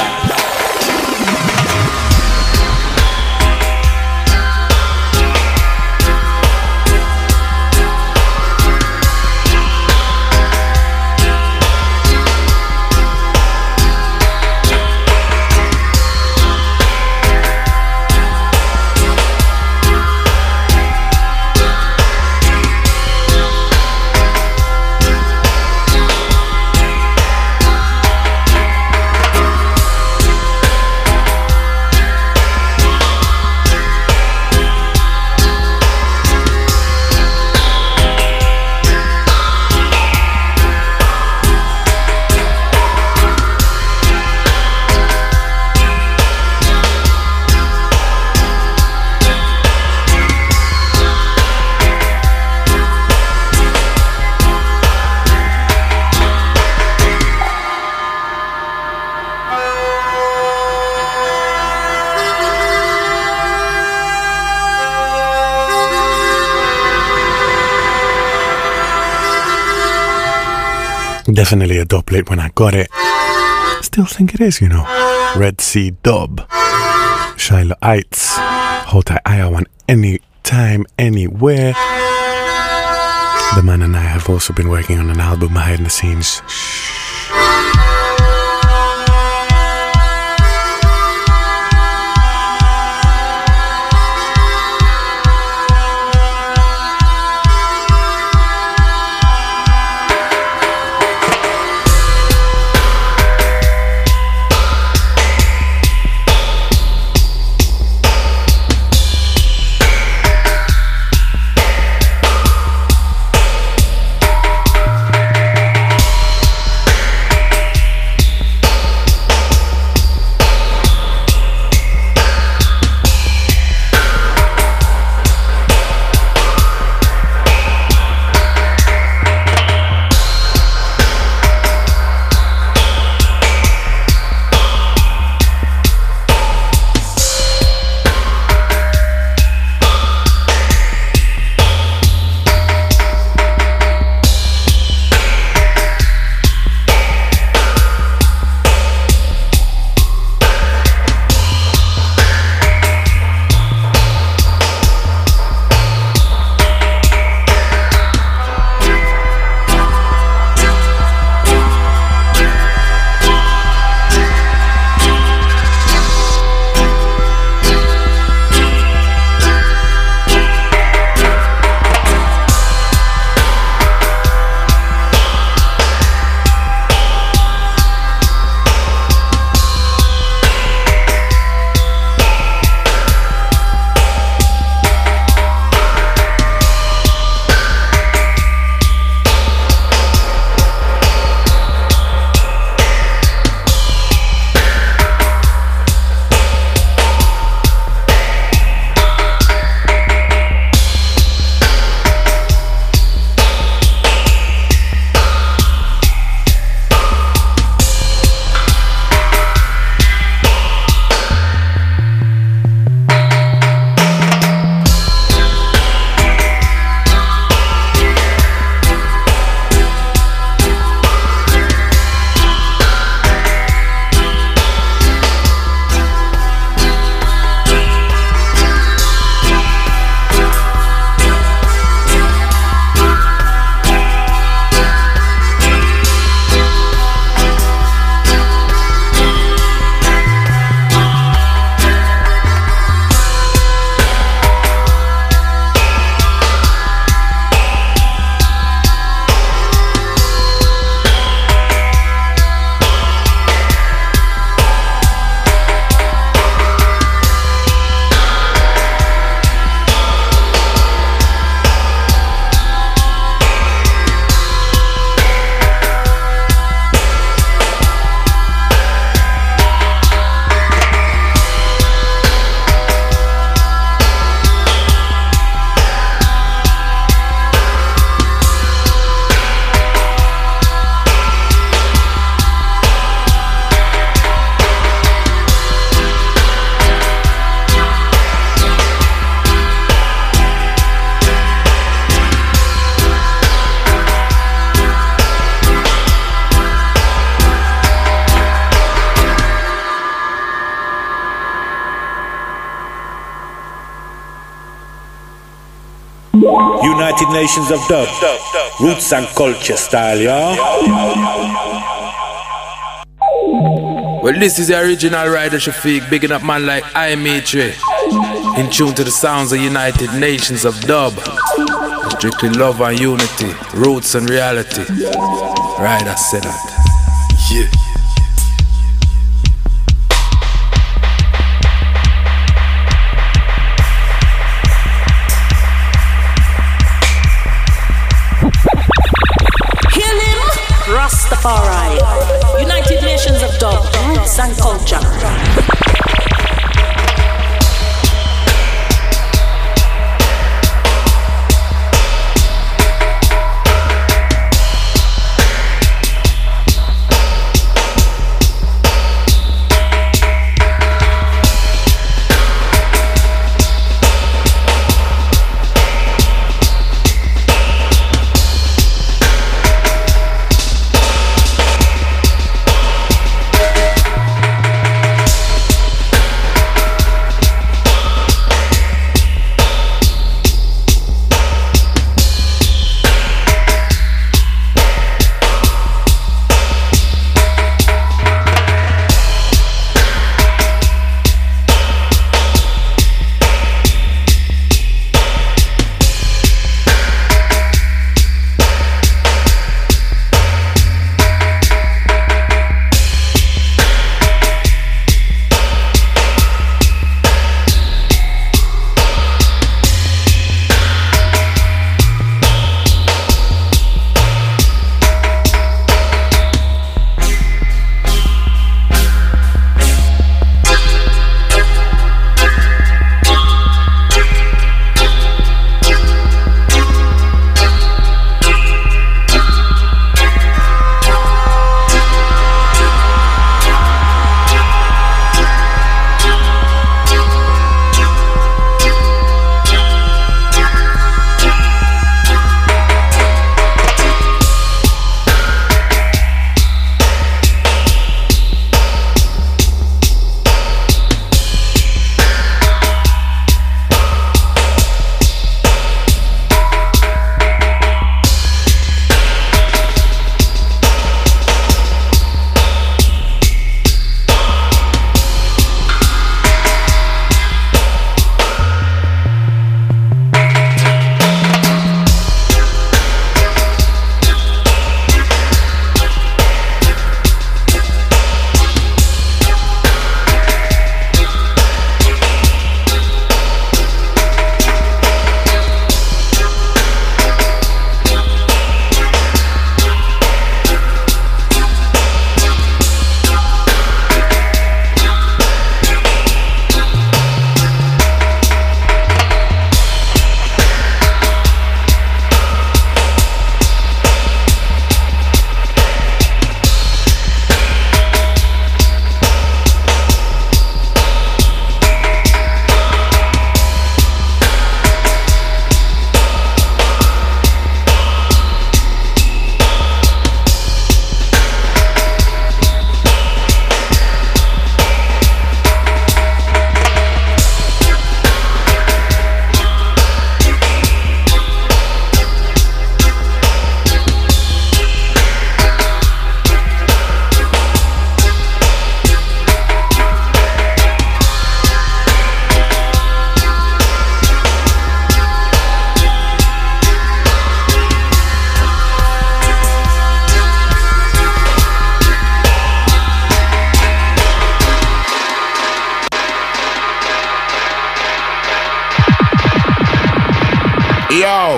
Definitely a dubplate when I got it. Still think it is, you know. Red Sea Dub. Shiloh Heights. Hold tight, I want anytime, anywhere. The man and I have also been working on an album behind the scenes.
United Nations of Dub, roots and culture style, yeah.
Well, this is the original Rider Shafiq, bigging up man like Imitri, in tune to the sounds of United Nations of Dub. Strictly love and unity, roots and reality. Rider said that. Yeah.
Rastafari, United Nations of Dub, roots and culture.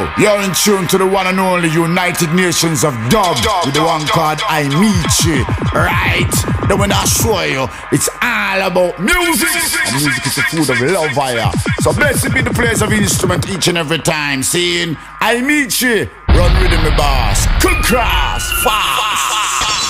You're in tune to the one and only United Nations of Dub with the one called I Meet You. Right? Then when I show you, it's all about music. And music is the food of love fire. So blessed be the place of instrument each and every time. Saying, I meet you. Run with me, boss. Cook cross. Fast.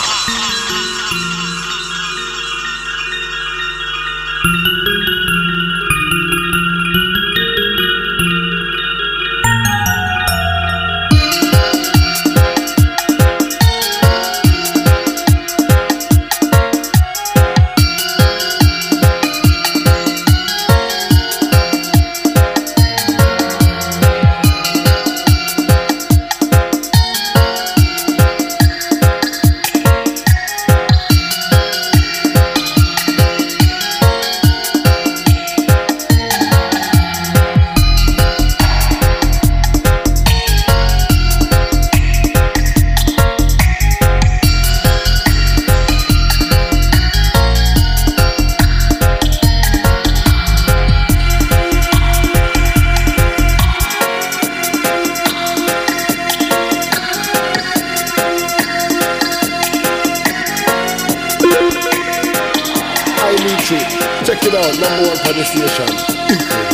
Check it out, number one for the station.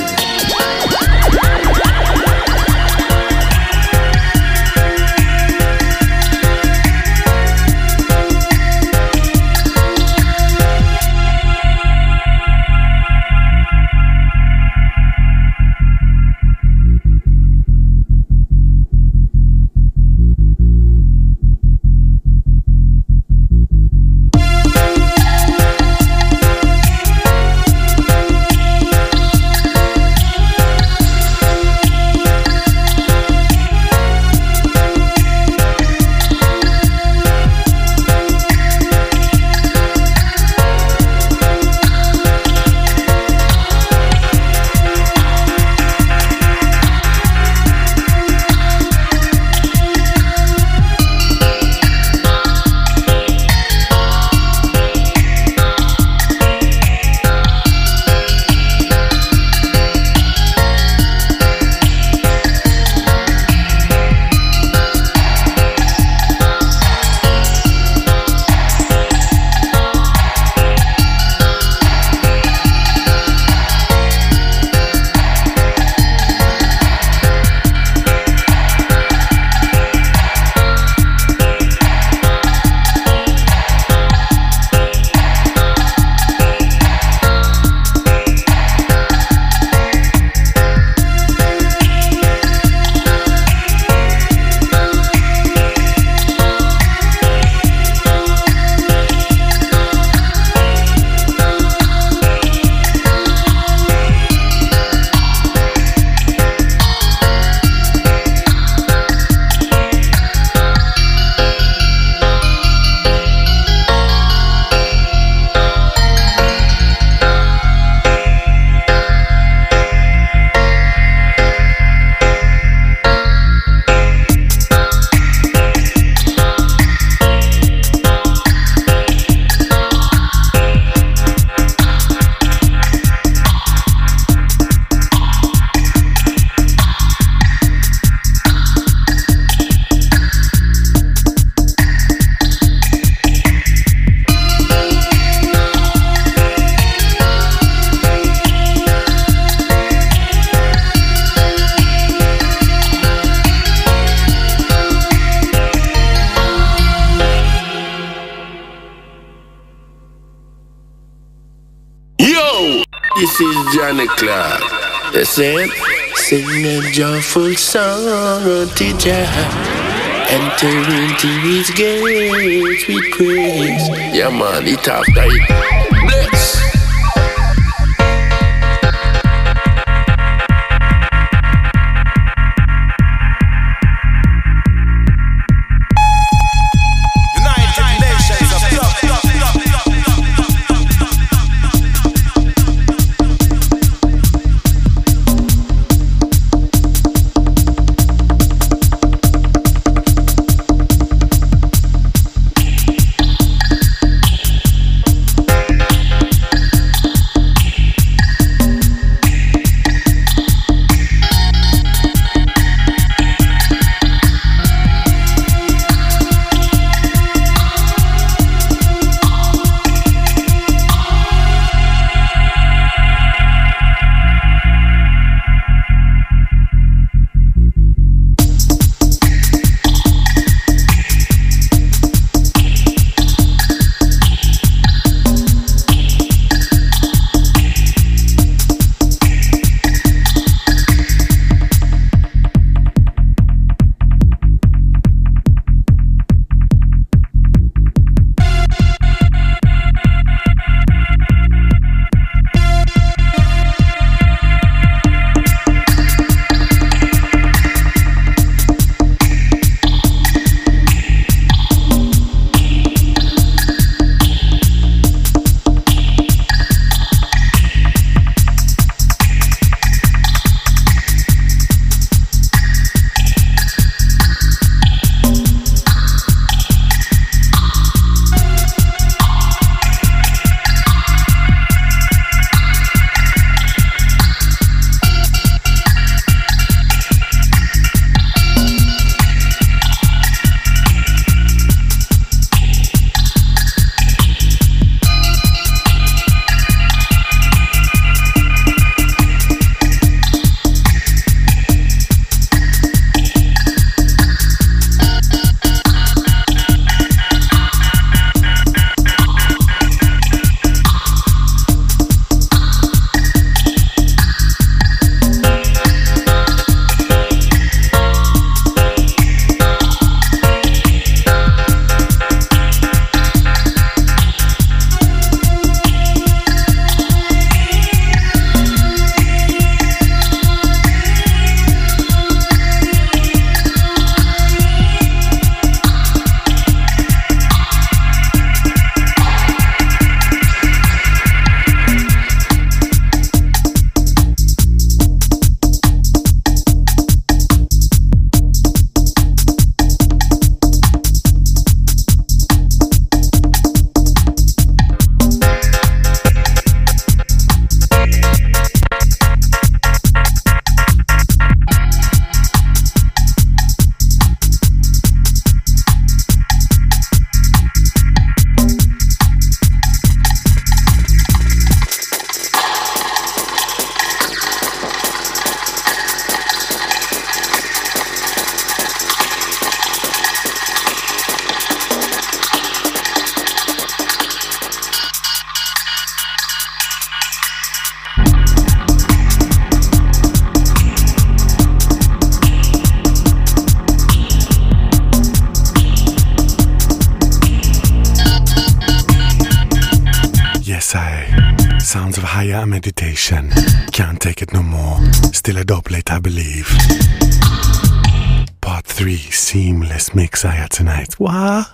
This is Johnny Clark. You see? Sing a joyful song unto Jah. Enter into his gates with praise. Yeah man, it after it. Bless.
sounds of higher meditation. Can't take it no more. Still a dope late, I believe. Part 3, seamless mix I had tonight. What?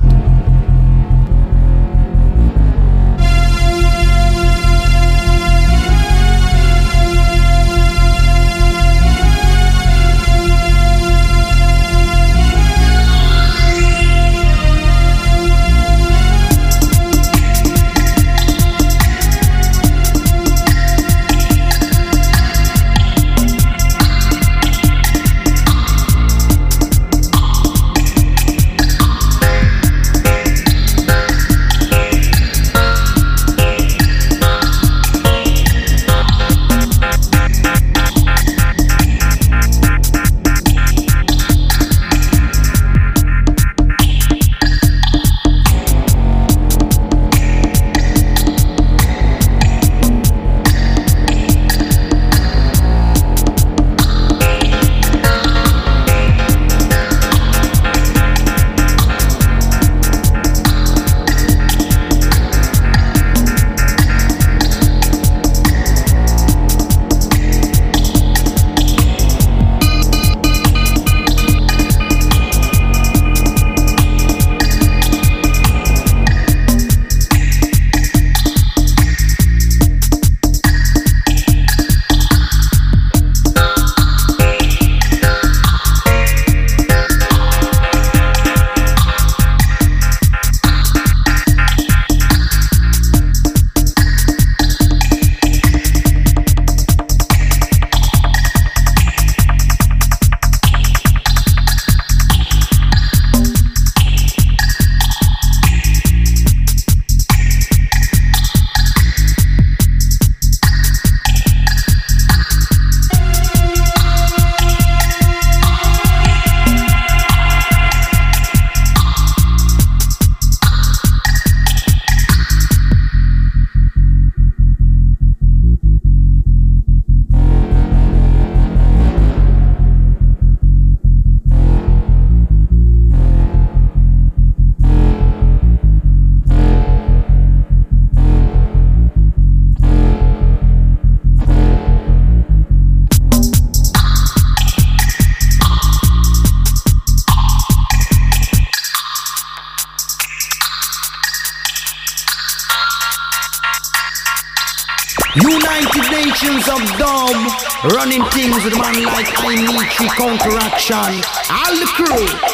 United Nations of Dub, running things with a man like Imitri, Counteraction, all the crew.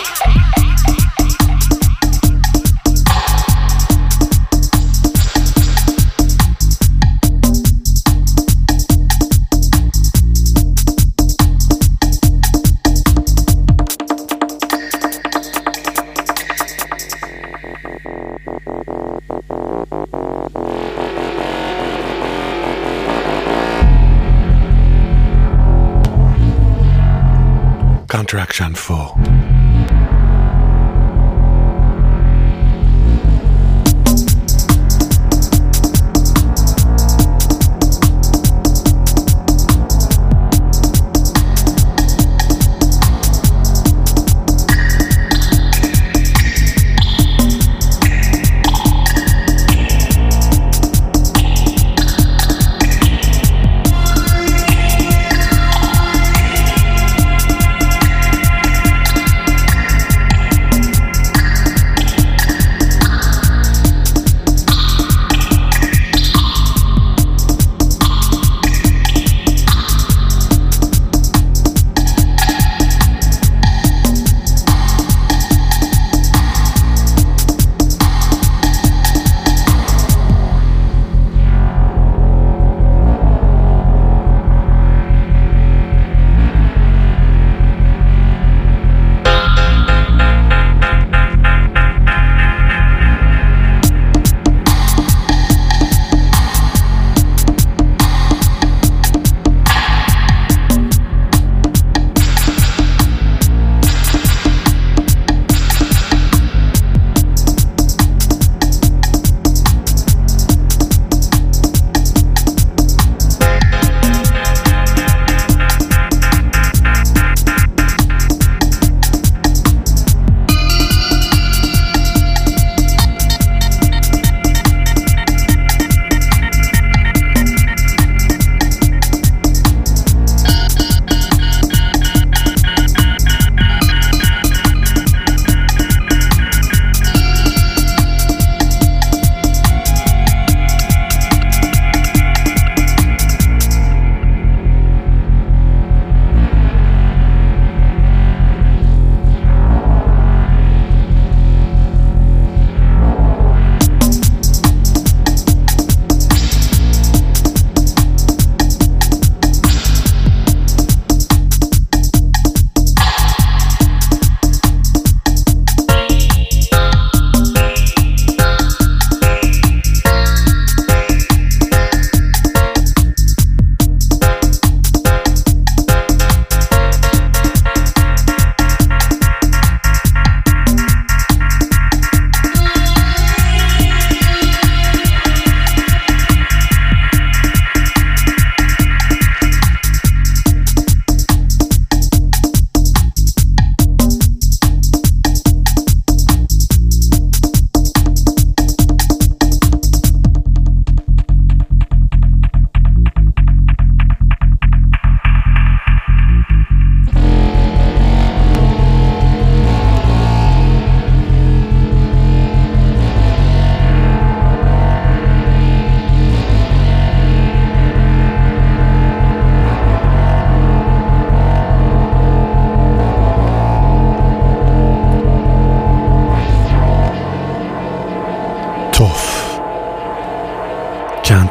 Counteraction 4.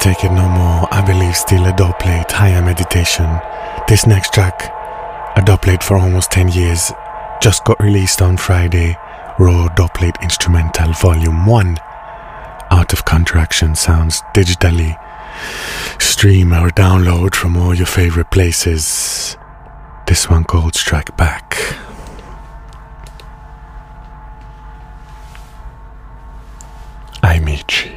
take it no more. I believe still a dub plate, higher meditation. This next track, a dub plate for almost 10 years, just got released on Friday. Raw dub plate instrumental volume 1. Out of Contraction sounds digitally. Stream or download from all your favorite places. This one called Strike Back. Amici.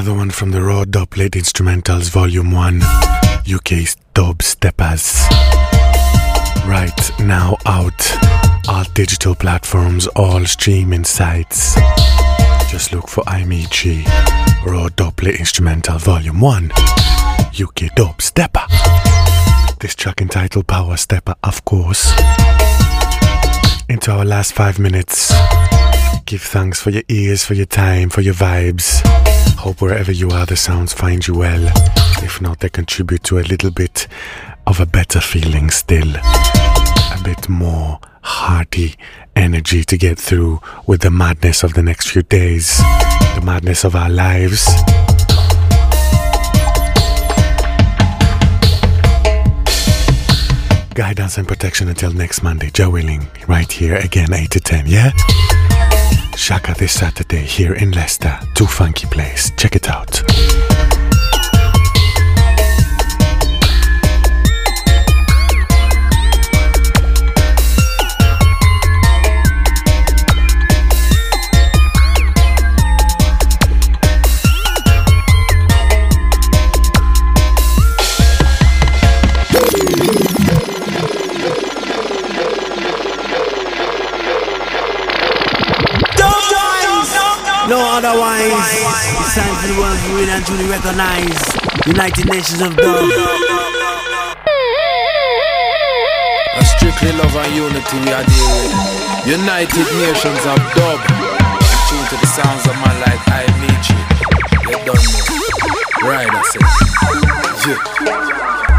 Another one from the Raw Dubplate Instrumentals Volume 1, UK's Dub Steppers. Right now out, all digital platforms, all streaming sites. Just look for Imichi, Raw Dubplate Instrumental Volume 1, UK Dub Stepper. This track entitled Power Stepper, of course. Into our last 5 minutes. Give thanks for your ears, for your time, for your vibes. Hope wherever you are the sounds find you well. If not, they contribute to a little bit of a better feeling still. A bit more hearty energy to get through with the madness of the next few days. The madness of our lives. Guidance and protection until next Monday. Jah willing, right here again 8 to 10, yeah? Shaka this Saturday here in Leicester. Too funky place. Check it out.
No otherwise, it's time for the world to win and truly recognize United Nations of Dub.
A strictly love and unity we are dealing with. United Nations of Dub. Tune to the sounds of man like Imichi. They don't know. Right, I said. Yeah.